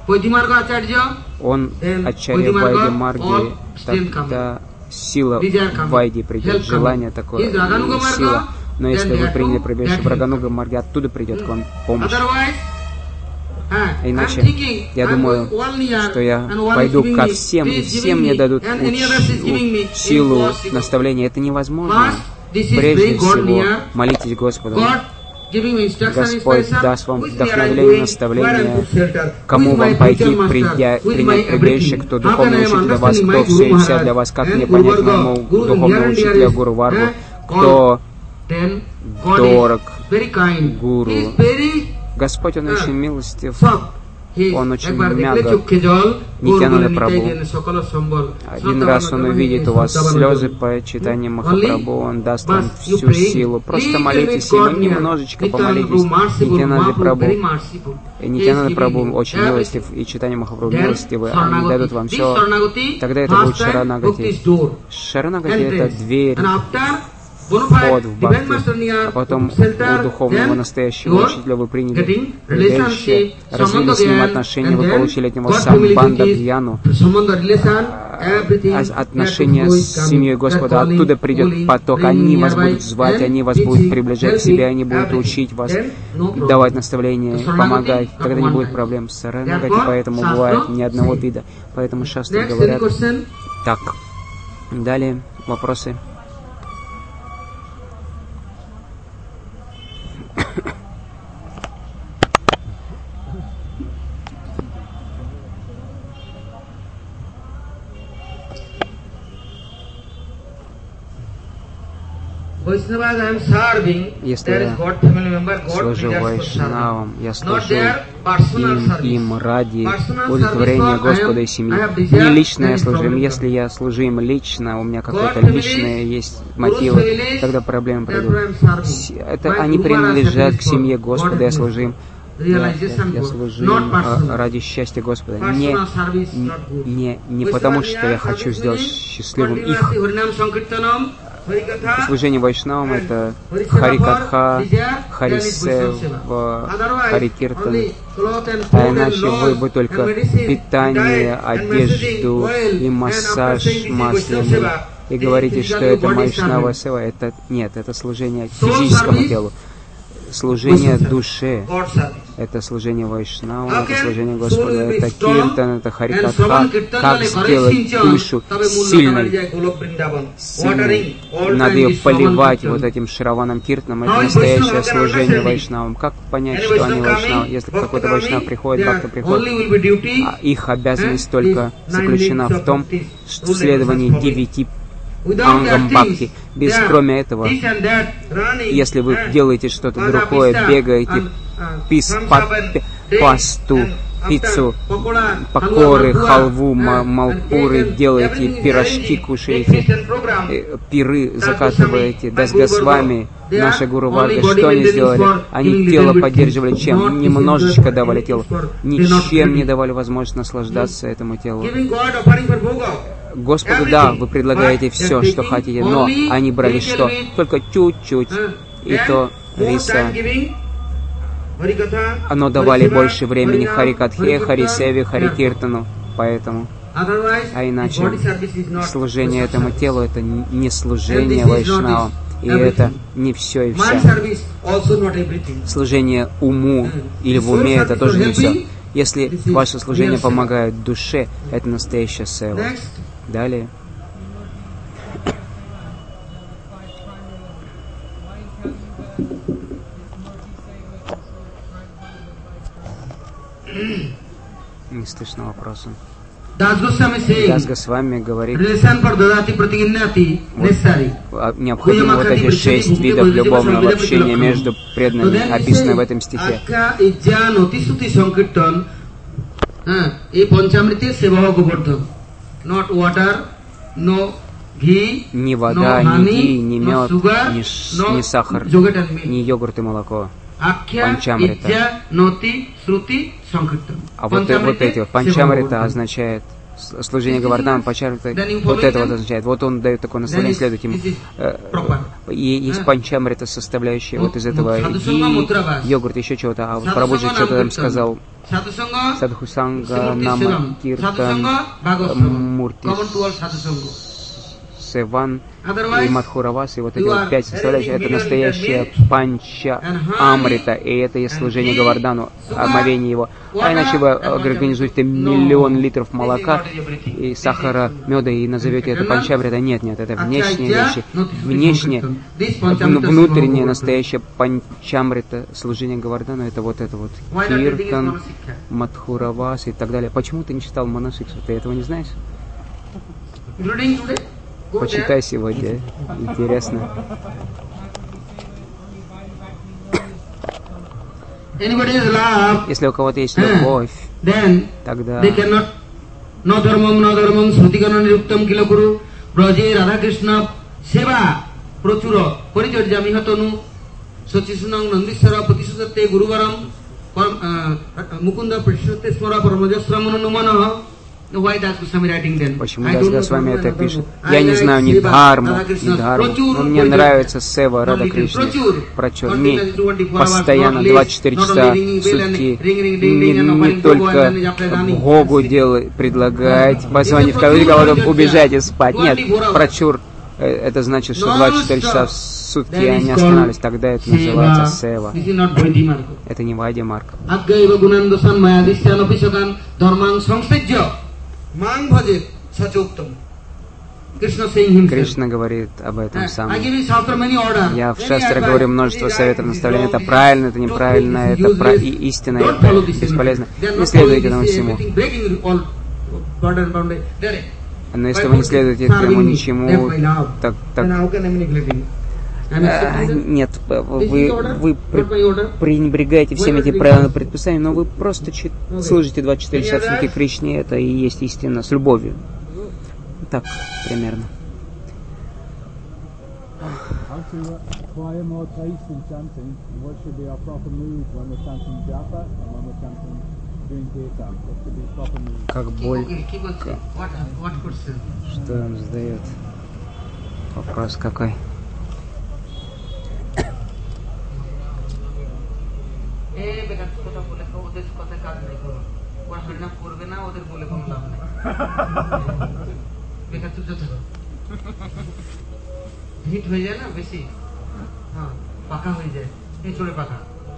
Он Ачарья Вайди Марги, тогда сила Вайди придет, желание такое, сила. Но если вы приняли прибежище в Рагануга Марге, оттуда придет к вам помощь. Иначе я думаю, что я пойду ко всем, и всем мне дадут уч- силу, наставления. Это невозможно. Прежде всего, молитесь Господу. Господь даст вам вдохновение, наставление, кому вам пойти, придя, принять прибежище, кто духовный учитель для вас, кто все и вся для вас, как мне понять моему духовному учителю Гуру Варгу, кто дорог Гуру. Господь, Он очень милостив, Он очень мягок. Нитьянанда Прабху. Один раз Он увидит у вас слезы по читанию Махапрабху, Он даст вам всю силу. Просто молитесь Ему, немножечко помолитесь. Нитьянанда Прабху. Нитьянанда Прабху очень милостив, и читание Махапрабху милостивы. Они дадут вам все. Тогда это будет Шаранагати. Шаранагати — это дверь, вход в бхакти, а потом у духовного настоящего учителя вы приняли прибежище, развили с ним отношения, вы получили от него самбанда дьяну, отношения с семьей Господа, оттуда придет поток, они вас будут звать, они вас будут приближать к себе, они будут учить вас, давать наставления, помогать, тогда не будет проблем с Шаранагати, поэтому бывает ни одного вида, поэтому шастры говорят. Так, далее вопросы. Если я служу вайшнавам, я служу им, им ради удовлетворения Господа и семьи. Не лично я служу им. Если я служу им лично, у меня какое-то личное есть мотивы, тогда проблемы придут. Это они принадлежат к семье Господа, я служу им. Я, я, я служу им а, ради счастья Господа. Не, не, не потому, что я хочу сделать счастливым их. Служение вайшнавам — это Харикатха, Харисев, Харикиртан. А иначе вы бы только питание, одежду и массаж масляный. И говорите, что это вайшнава сева. Это нет, это служение физическому телу. Служение душе — это служение вайшнавам, это служение Господа, это киртан, это харикатха. Как сделать душу сильной? Сильной. Надо ее поливать вот этим шраваном киртаном. Это настоящее служение вайшнавам. Как понять, что они вайшнавы? Если какой-то вайшнав приходит, бхакта приходит, а их обязанность только заключена в том, что в следовании девяти ангам бхакти. Без кроме этого, если вы делаете что-то другое, бегаете, пис, па, пасту, пиццу, покоры, халву, малпуры делаете, пирожки кушаете, пиры закатываете, дасгосвами, наши Гуру Варга, что они сделали? Они тело поддерживали чем? Немножечко давали телу, ничем не давали возможность наслаждаться этому телу. Господу, да, вы предлагаете все, что хотите, но они брали что? Только чуть-чуть, и то риса. оно давали больше времени Харикатхе, Харисеве, Харикиртану, поэтому. А иначе служение этому телу — это не служение Вайшнава, и это не все и вся. Служение уму или в уме — это тоже не все. Если ваше служение помогает душе, это настоящая сева. Далее. Не слышно вопроса. Дас Госвами говорит, вот, необходимо вот эти шесть видов любовного общения между преданными, описаны в этом стихе. Ни вода, ни ги, ни мед, ни, ни сахар, ни йогурт и молоко. Панчамрита. А вот, вот эти вот, панчамрита означает служение Гавардхана, панчамрита, вот это вот означает, вот он дает такое наставление, следует ему. И есть панчамрита, составляющая вот из этого ги, йогурт, еще чего-то, а вот Прабхуджи что-то там сказал. Садхусанга, Нама, Киртан, Мурти, Севан и Мадхуравас, и вот эти вот пять составляющих, это настоящая панча амрита, и это есть служение Гавардхану, омовение его. А иначе вы организуете миллион литров молока и сахара, меда, и назовете это панчамрита. Нет, нет, это внешние вещи. Внешнее, внутреннее, настоящее панчамрита, служение Гавардхану, это вот это вот Киртан, Мадхуравас и так далее. Почему ты не читал Манасиксу? Ты этого не знаешь? Почитай сегодня. Интересно. Если у кого-то есть любовь, тогда почему Дас Госвами это пишет? Я не знаю ни дхарму, ни дхарму, но мне нравится сева Рада Кришны. Прочур. Не постоянно двадцать четыре часа в сутки. Не, не только Богу делать, предлагать, позвонить в кого-то, убежать и спать. Нет, прочур. Это значит, что двадцать четыре часа в сутки они останавливались. Тогда это называется сева. Это не Вайдья Марк. Кришна говорит об этом самом. Я в шастре говорю множество советов, наставлений. Это правильно, это неправильно, это про... и истина, это бесполезно. Не следуйте этому всему. Но если вы не следуете этому ничему, так... так... А, нет, вы, вы пренебрегаете всеми этими правилами предписаниями, но вы просто чит, служите двадцать четыре часа в сутки Кришне, это и есть истина, с любовью. Так, примерно. Как боль... Что он задает? Вопрос какой? Hit হয়ে যায় না বেশি, হ্যাঁ পাকা হয়ে যায়, এই চড়ে পাকা।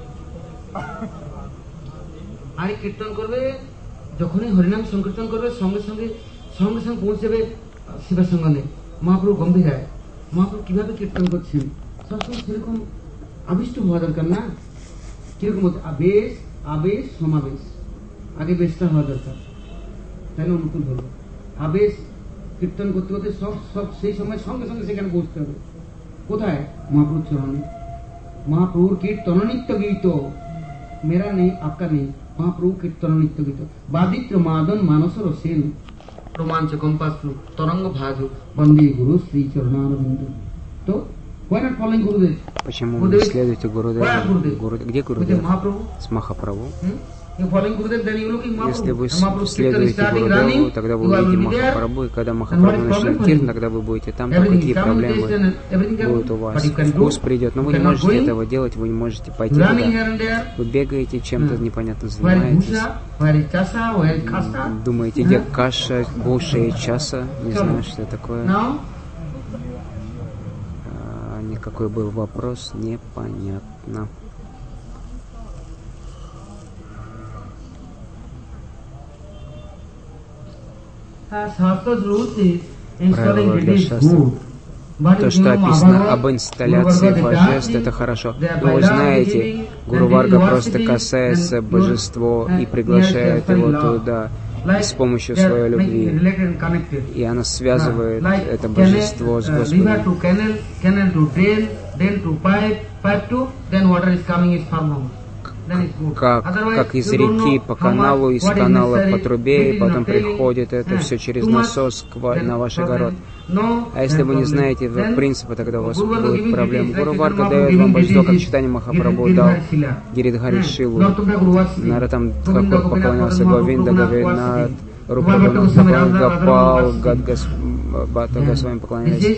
আর কীর্তন করবে, যখনই হরিনাম সংকীর্তন করবে সঙ্গে সঙ্গে সঙ্গে সঙ্গে পৌঁছবে শিবাসঙ্গনে। মহাপ্রভু গম্ভীর হয়, মহাপ্রভু কিভাবে কীর্তন করছেন সবসময় সেরকম আবিষ্ট হওয়া দরকার না। কিরকম হচ্ছে আবেশ, আবেশ সমাবেশ, আগে বেশটা হওয়া দরকার, তাই না? অনুকূল হলো আবেশ। কীর্তন করতে করতে সব সব সেই সময় সঙ্গে সঙ্গে সেখানে পৌঁছতে হবে। কোথায়? মহাপ্রভুর চরণে। মহাপ্রভুর কীর্তন নিত্য গীত, মেরা নেই আপকা নেই, মহাপ্রভু কীর্তন নিত্য গীত। বাদিত্র মাদন মানসর সেন, রোমাঞ্চ কম্পাশ্রু তরঙ্গ ভাজু, বন্দে গুরু শ্রী চরণারবিন্দ। তো why not following Gurudev? Почему вы не следуете Гурудеву? Гурудев? Гуру... Где Гурудев? Махапрабху. С Махапрабху. Если вы следуете Гурудеву, тогда вы увидите Махапрабху, и когда Махапрабху начнет киртан, тогда вы будете там, то какие проблемы будут у вас. Вкус придет, но вы не можете этого делать, вы не можете пойти туда. Вы бегаете, чем-то непонятно занимаетесь. Думаете, где каша, буша и часа, не знаю, что это такое. А, никакой был вопрос, непонятно. Правила для шастры. То, что описано об инсталляции божеств, это хорошо. Но вы знаете, Гуру Варга просто касается божества и приглашает его туда с помощью своей любви. И она связывает это божество с Господом. Как, как из реки по каналу, из канала по трубе, и потом приходит это все через насос на ваш огород. А если вы не знаете принципа, тогда у вас будет проблема. Гуру Варга дает вам божество, как Чайтанья Махапрабху дал Гиридхари Шилу. Наратам Тхакур поклонялся Говинда, Говинат, Рупа Гопал, Гадгас Бата Госвами поклонялись.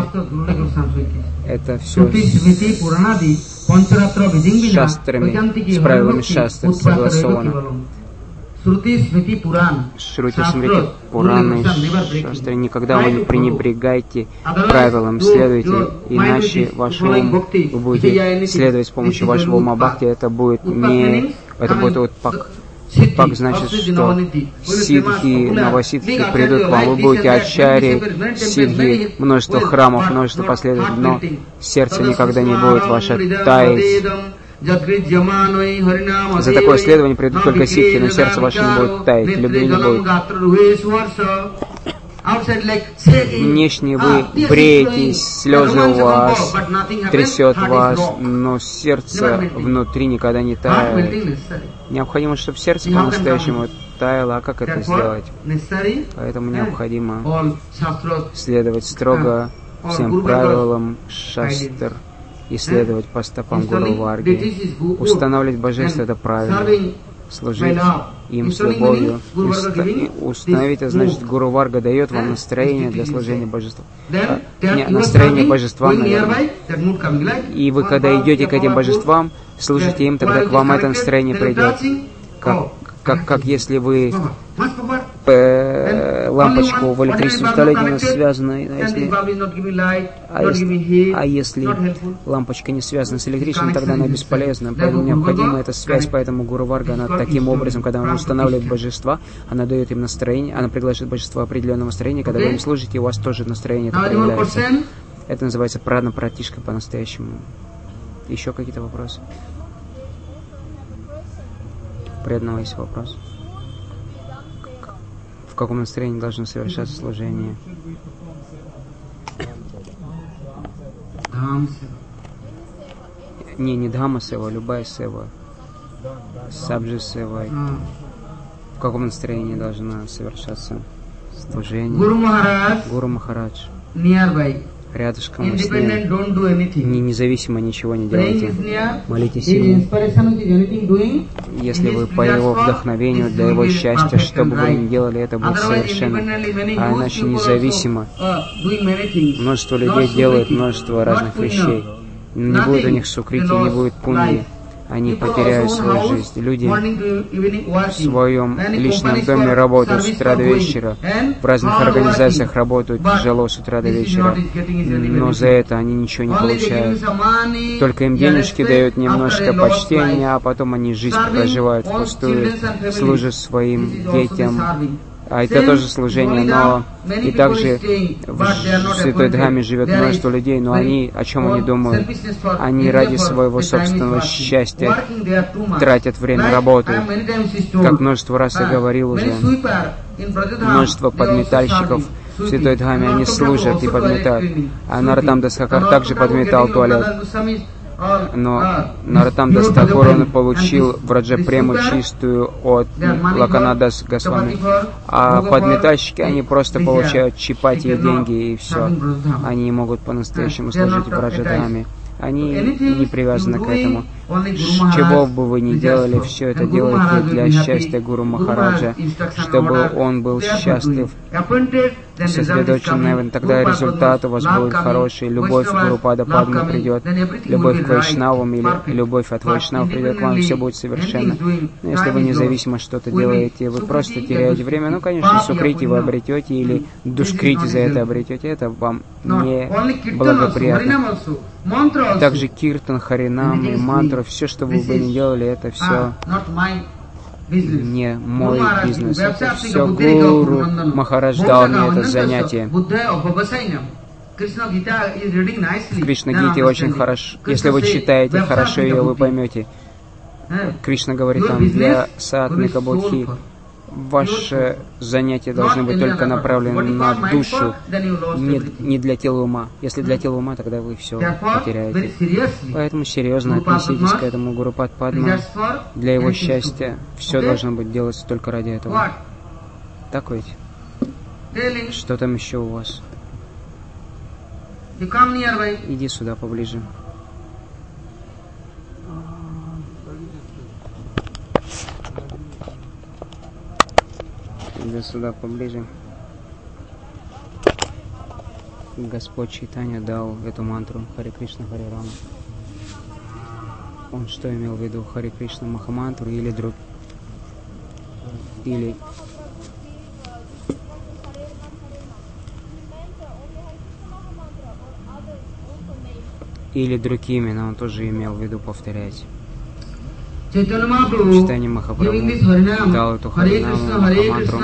Это все с шастрами, с правилами шастры согласовано. Шрути Смрити Пураны, шастры. Никогда вы не пренебрегайте правилам, следуйте, иначе ваш ум, вы будете следовать с помощью вашего ума бхакти, это будет не, это будет вот пак. Пак значит, что сидхи, навасидхи придут к вам, вы будете ачари, сидхи, множество храмов, множество последователей, но сердце никогда не будет ваше таять. За такое следование придут только сидхи, но сердце ваше не будет таять, любви не будет. Внешне вы бреетесь, слезы у вас, трясет вас, но сердце внутри никогда не тает. Необходимо, чтобы сердце по-настоящему таяло, а как это сделать? Поэтому необходимо следовать строго всем правилам шастр и следовать по стопам Гуру Варги. Устанавливать божество — это правильно. Служить им с любовью. Уста... Установить, это значит, Гуру Варга дает вам настроение для служения божеству. А, не, настроение божествам, наверное. И вы, когда идете к этим божествам, служите им, тогда к вам это настроение придет. Как, как, как если вы э, лампочку в электричестве вставляете, она связана, а если, а, если, а если лампочка не связана с электричеством, тогда она бесполезна. Поэтому необходима эта связь, поэтому Гуру Варга, она таким образом, когда она устанавливает божества, она дает им настроение, она приглашает божества определенного настроения, когда вы им служите, у вас тоже настроение это проявляется. Это называется прадна пратишка по-настоящему. Еще какие-то вопросы? Преданного есть вопрос. В каком настроении должно совершаться служение? Не, не дхамма сева, любая сева. Сабджи сева. В каком настроении должно совершаться служение? Гуру Махарадж. Рядышком с ним. Не, независимо ничего не делайте. Молитесь ему. Если вы по его вдохновению, для его счастья, что бы вы ни делали, это будет совершенно. А иначе независимо. Множество людей делают множество разных вещей. Не будет у них сукрити, не будет пуньи. Они потеряют свою жизнь. Люди в своем личном доме работают с утра до вечера, в разных организациях работают тяжело с утра до вечера, но за это они ничего не получают. Только им денежки дают, немножко почтения, а потом они жизнь проживают впустую, служат своим детям. А это тоже служение, но и также в Святой Дхаме живет множество людей, но они, о чем они думают? Они ради своего собственного счастья тратят время, работают. Как множество раз я говорил уже, множество подметальщиков в Святой Дхаме, они служат и подметают. А Нароттам Дас Тхакур также подметал туалет. Но Нароттам Дас Тхакур, он получил враджа-прему чистую от Локанадас Госвами. А подметальщики, они просто получают чипати и деньги, и все. Они не могут по-настоящему служить в Враджа-дхаме. Они не привязаны к этому. чего бы вы ни делали, все это делайте для счастья Гуру Махараджа, чтобы он был счастлив, сосредоточен, тогда результат у вас будет хороший, любовь к Гурупада Падма придет, любовь к Вайшнавам или любовь от Вайшнав придет к вам, все будет совершенно. Но если вы независимо что-то делаете, вы просто теряете время, ну, конечно, сукрити вы обретете или душкрити за это обретете, это вам не благоприятно. Также киртан, харинам и мантра, все, что вы бы ни делали, это все не мой бизнес. Это все Гуру Махарадж дал мне это занятие. В Кришна-гите очень хорошо. Если вы читаете хорошо ее, вы поймете. Кришна говорит там, для сатмика будхи ваши занятия должны быть только направлены на душу, не, не для тела и ума. Если для тела и ума, тогда вы все потеряете. Поэтому серьезно относитесь к этому Гурупад Падма. Для его счастья все должно быть делаться только ради этого. Так ведь? Что там еще у вас? Иди сюда поближе. Иди сюда поближе. Господь Чайтанья дал эту мантру Харе Кришна, Харе Рама. Он что имел в виду? Харе Кришна Махамантру или друг? Или... Или другими, но он тоже имел в виду повторять. Чайтанья Махапрабху дал эту Харинаму Махамантру.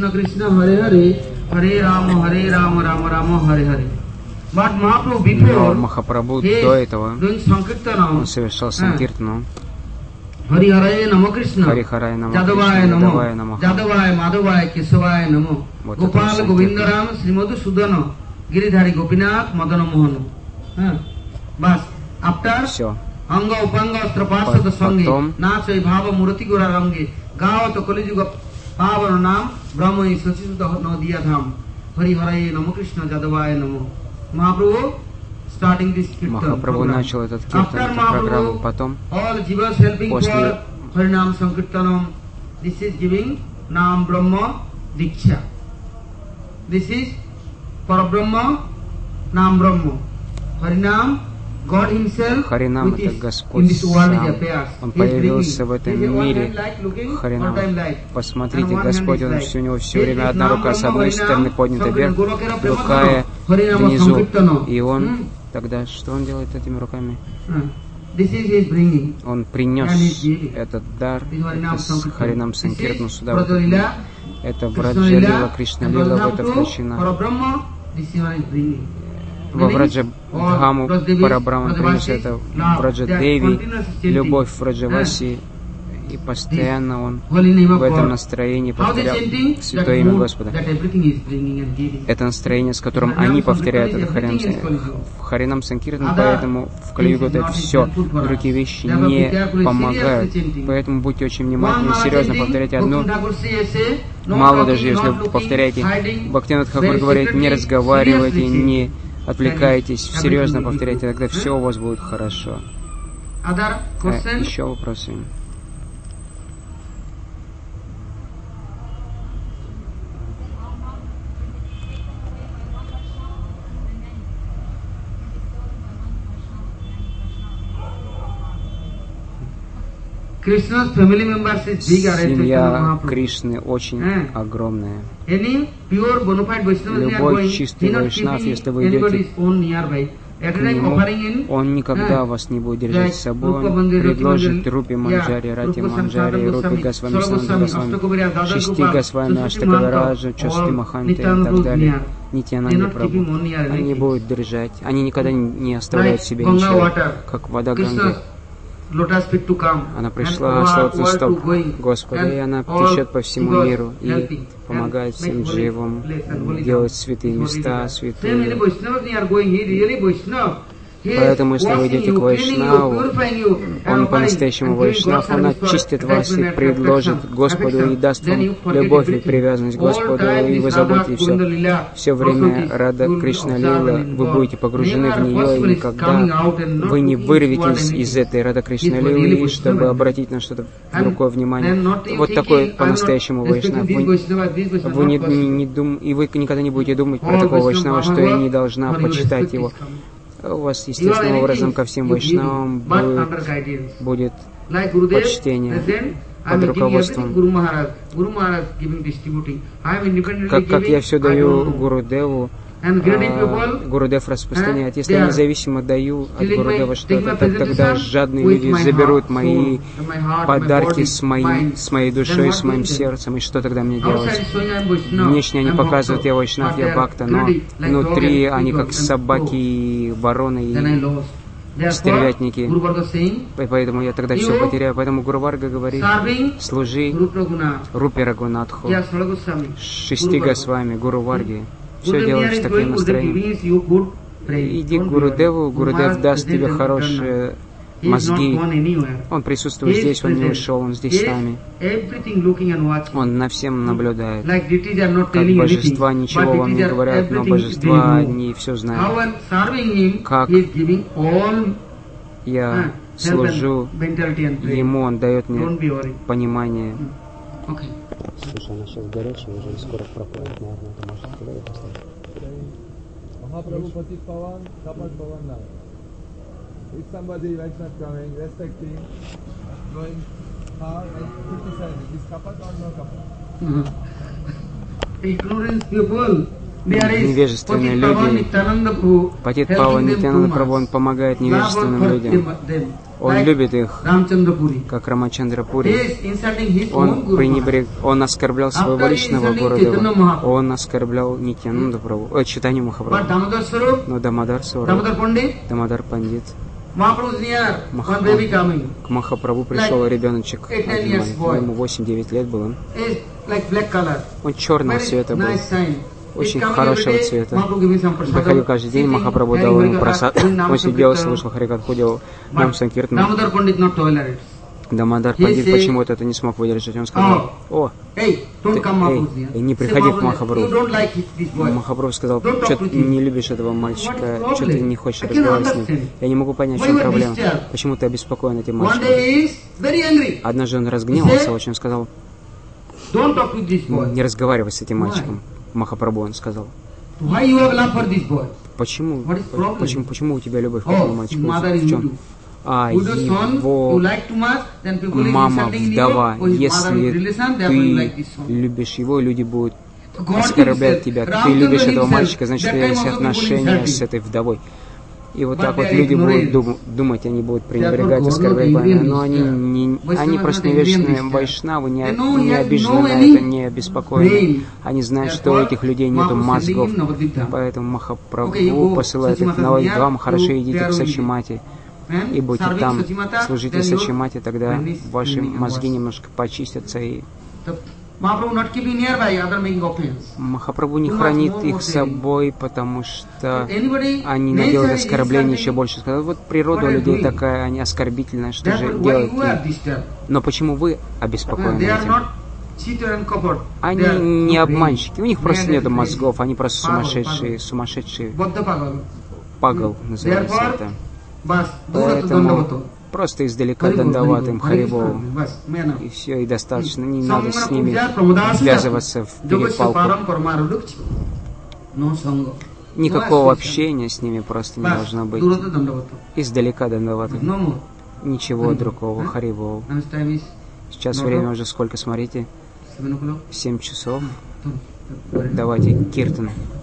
Но Махапрабху до этого он совершал санкиртану. Хари Харая Нама Кришна, Ядавая Нама, Ядавая Мадавая Кесавая Намо, Гопала Говиндарам, Сримаду Судано, Гиридхари Гопинат, Мадана Мохану. Бас, after Все. Anga Upanga Strapasada Sangi, Nachai Bhava Murati Gura Rangi, Gava to Kalijuga Pavana Nam, Brahma is Sachisuda Nadiya Dham, Hari Haraya Namo Krishna Jadavaya Namo. Mahaprabhu starting this kirtan. Махапрабху начал этот киртан, эту программу. Потом, all jivas helping после for Harinam Sankirtanam. This is giving Nam Brahma Diksha. This is Parabrahma Nam Brahma. Harinam, God Himself, Харинам — это Господь сам. Он появился в этом мире. Харинам. Посмотрите, Господь, он, у него все время одна рука с одной стороны поднята вверх, другая внизу. И он тогда, что он делает этими руками? Он принес этот дар, это Харинам Санкиртану сюда. Вот это Враджа-лила, Кришна-лила в это включена. Во Враджа-дхаму Парабрахман принес это Враджа-деви, любовь в Враджаваси, и постоянно он в этом настроении повторял Святое имя Господа. Это настроение, с которым они повторяют это в Харинам Санкиртан, поэтому в Кали-югу это все, другие вещи не помогают. Поэтому будьте очень внимательны, серьезно повторяйте одну. Мало даже, если вы повторяете. Бхактивинод Тхакур говорит, не разговаривайте, не отвлекайтесь, серьезно повторяйте, тогда все у вас будет хорошо. А еще вопросы? Семья Кришны очень огромная. Любой чистый вайшнав, если вы идете к нему, он никогда вас не будет держать с собой, он предложит Рупи Манджари, Рати Манджари, Рупи Госвами, Санта Госвами, Шести Госвами, Аштакавараджа, Чости Маханти и так далее. Нитьянанди Прабху. Они будут держать, они никогда не оставляют себе ничего, как вода Ганги. Она пришла с лотосный стоп Господа, и она течет по всему миру и помогает всем дживам делать святые места, святые Поэтому, если вы идете к Вайшнаву, он по-настоящему Вайшнав, он очистит вас и предложит Господу, и даст вам любовь и привязанность к Господу, и вы забудете все. Все время Рада Кришна Лила, вы будете погружены в нее, и никогда вы не вырветесь из этой Рада Кришна Лилы, чтобы обратить на что-то другое внимание. Вот такой по-настоящему Вайшнав. Вы, вы не, не, не дум, и вы никогда не будете думать про такого Вайшнава, что я не должна почитать его. У вас естественным образом ко всем Вайшнавам будет, будет почтение под руководством. Как, как я все даю Гурудеву, а, Гурудев распространяет. Если я независимо даю от Гурудева что-то, так тогда жадные люди заберут мои подарки с моей, с моей душой, с моим сердцем, и что тогда мне делать? Внешне они показывают, я Вайшнав, я Бхакта, но внутри они как собаки, и вороны и стервятники. Поэтому я тогда все потеряю. Поэтому Гуру Варга говорит: служи Рупе Рагунатху, шести Госвами, Гуру Варги. Все делаешь с таким настроением. Иди к Гурудеву, Гурудев даст тебе хорошие мозги. Он присутствует здесь, он не ушел, он здесь с нами. Он на всем наблюдает. Как божества ничего вам не говорят, но божества, они все знают. Как я служу ему, он дает мне понимание. Слушай, она сейчас горячая, уже скоро проходит, наверное, это может туда и поставить. Mahaprabhu Patit Pavan, Kapat Pavan now. If somebody likes not coming, respecting, going hard and criticizing, is Kapat or no Kapat? Ignorant people. Невежественные люди. Патит Паван Нитянанда Прабху, он помогает невежественным людям. Он любит их, как Рамачандра Пури. Он пренебрег, он оскорблял своего личного Гурудева. Он оскорблял Нитянанду Прабху, э, Чайтанью Махапрабху. Но Дамодар Сваруб, Дамодар Пандит, Махапрабху, к Махапрабху пришел ребеночек, ему восемь-девять лет было. Он черного цвета был. Очень хорошего цвета. Приходил каждый день, Махапрабху дал ему просад. Он сидел, слушал Харикатху, делал нам санкиртан. Дамодар Пандит почему-то это не смог выдержать. Он сказал: о, ты, эй, не приходи к Махапрабху. Махапрабху сказал: что ты не любишь этого мальчика, что ты не хочешь разговаривать с ним. Я не могу понять, в чем проблема. Почему ты обеспокоен этим мальчиком? Однажды он разгневался, очень сказал: не разговаривай с этим мальчиком. Махапрабху, он сказал: почему, почему, почему у тебя любовь к этому мальчику? В чем? А его мама вдова. Если ты любишь его, люди будут оскорблять тебя. Ты любишь этого мальчика, значит, у тебя есть отношения с этой вдовой. И вот так вот люди будут дум, думать, они будут пренебрегать, оскорблять, но они, не, они просто невежественные вайшнавы, не, не обижены на это, не обеспокоены. Они знают, что у этих людей нету мозгов, поэтому Махапрабху посылает их на Навадвипам: хорошо, идите к Сачимати и будьте там, служите Сачимати, тогда ваши мозги немножко почистятся и... Махапрабху не хранит их с собой, потому что они наделают оскорблений еще больше. Сказать: вот природа у людей такая, они оскорбительная, что же делать? Но почему вы обеспокоены этим? Они не обманщики, у них просто нет мозгов, они просто сумасшедшие, сумасшедшие. Пагал называется это. Поэтому просто издалека дандават им Харибол. И все, и достаточно. Не надо с ними связываться в перепалку. Никакого общения с ними просто не должно быть. Издалека дандават. Ничего другого. Харибол. Сейчас время уже сколько, смотрите? Семь часов. Давайте киртан.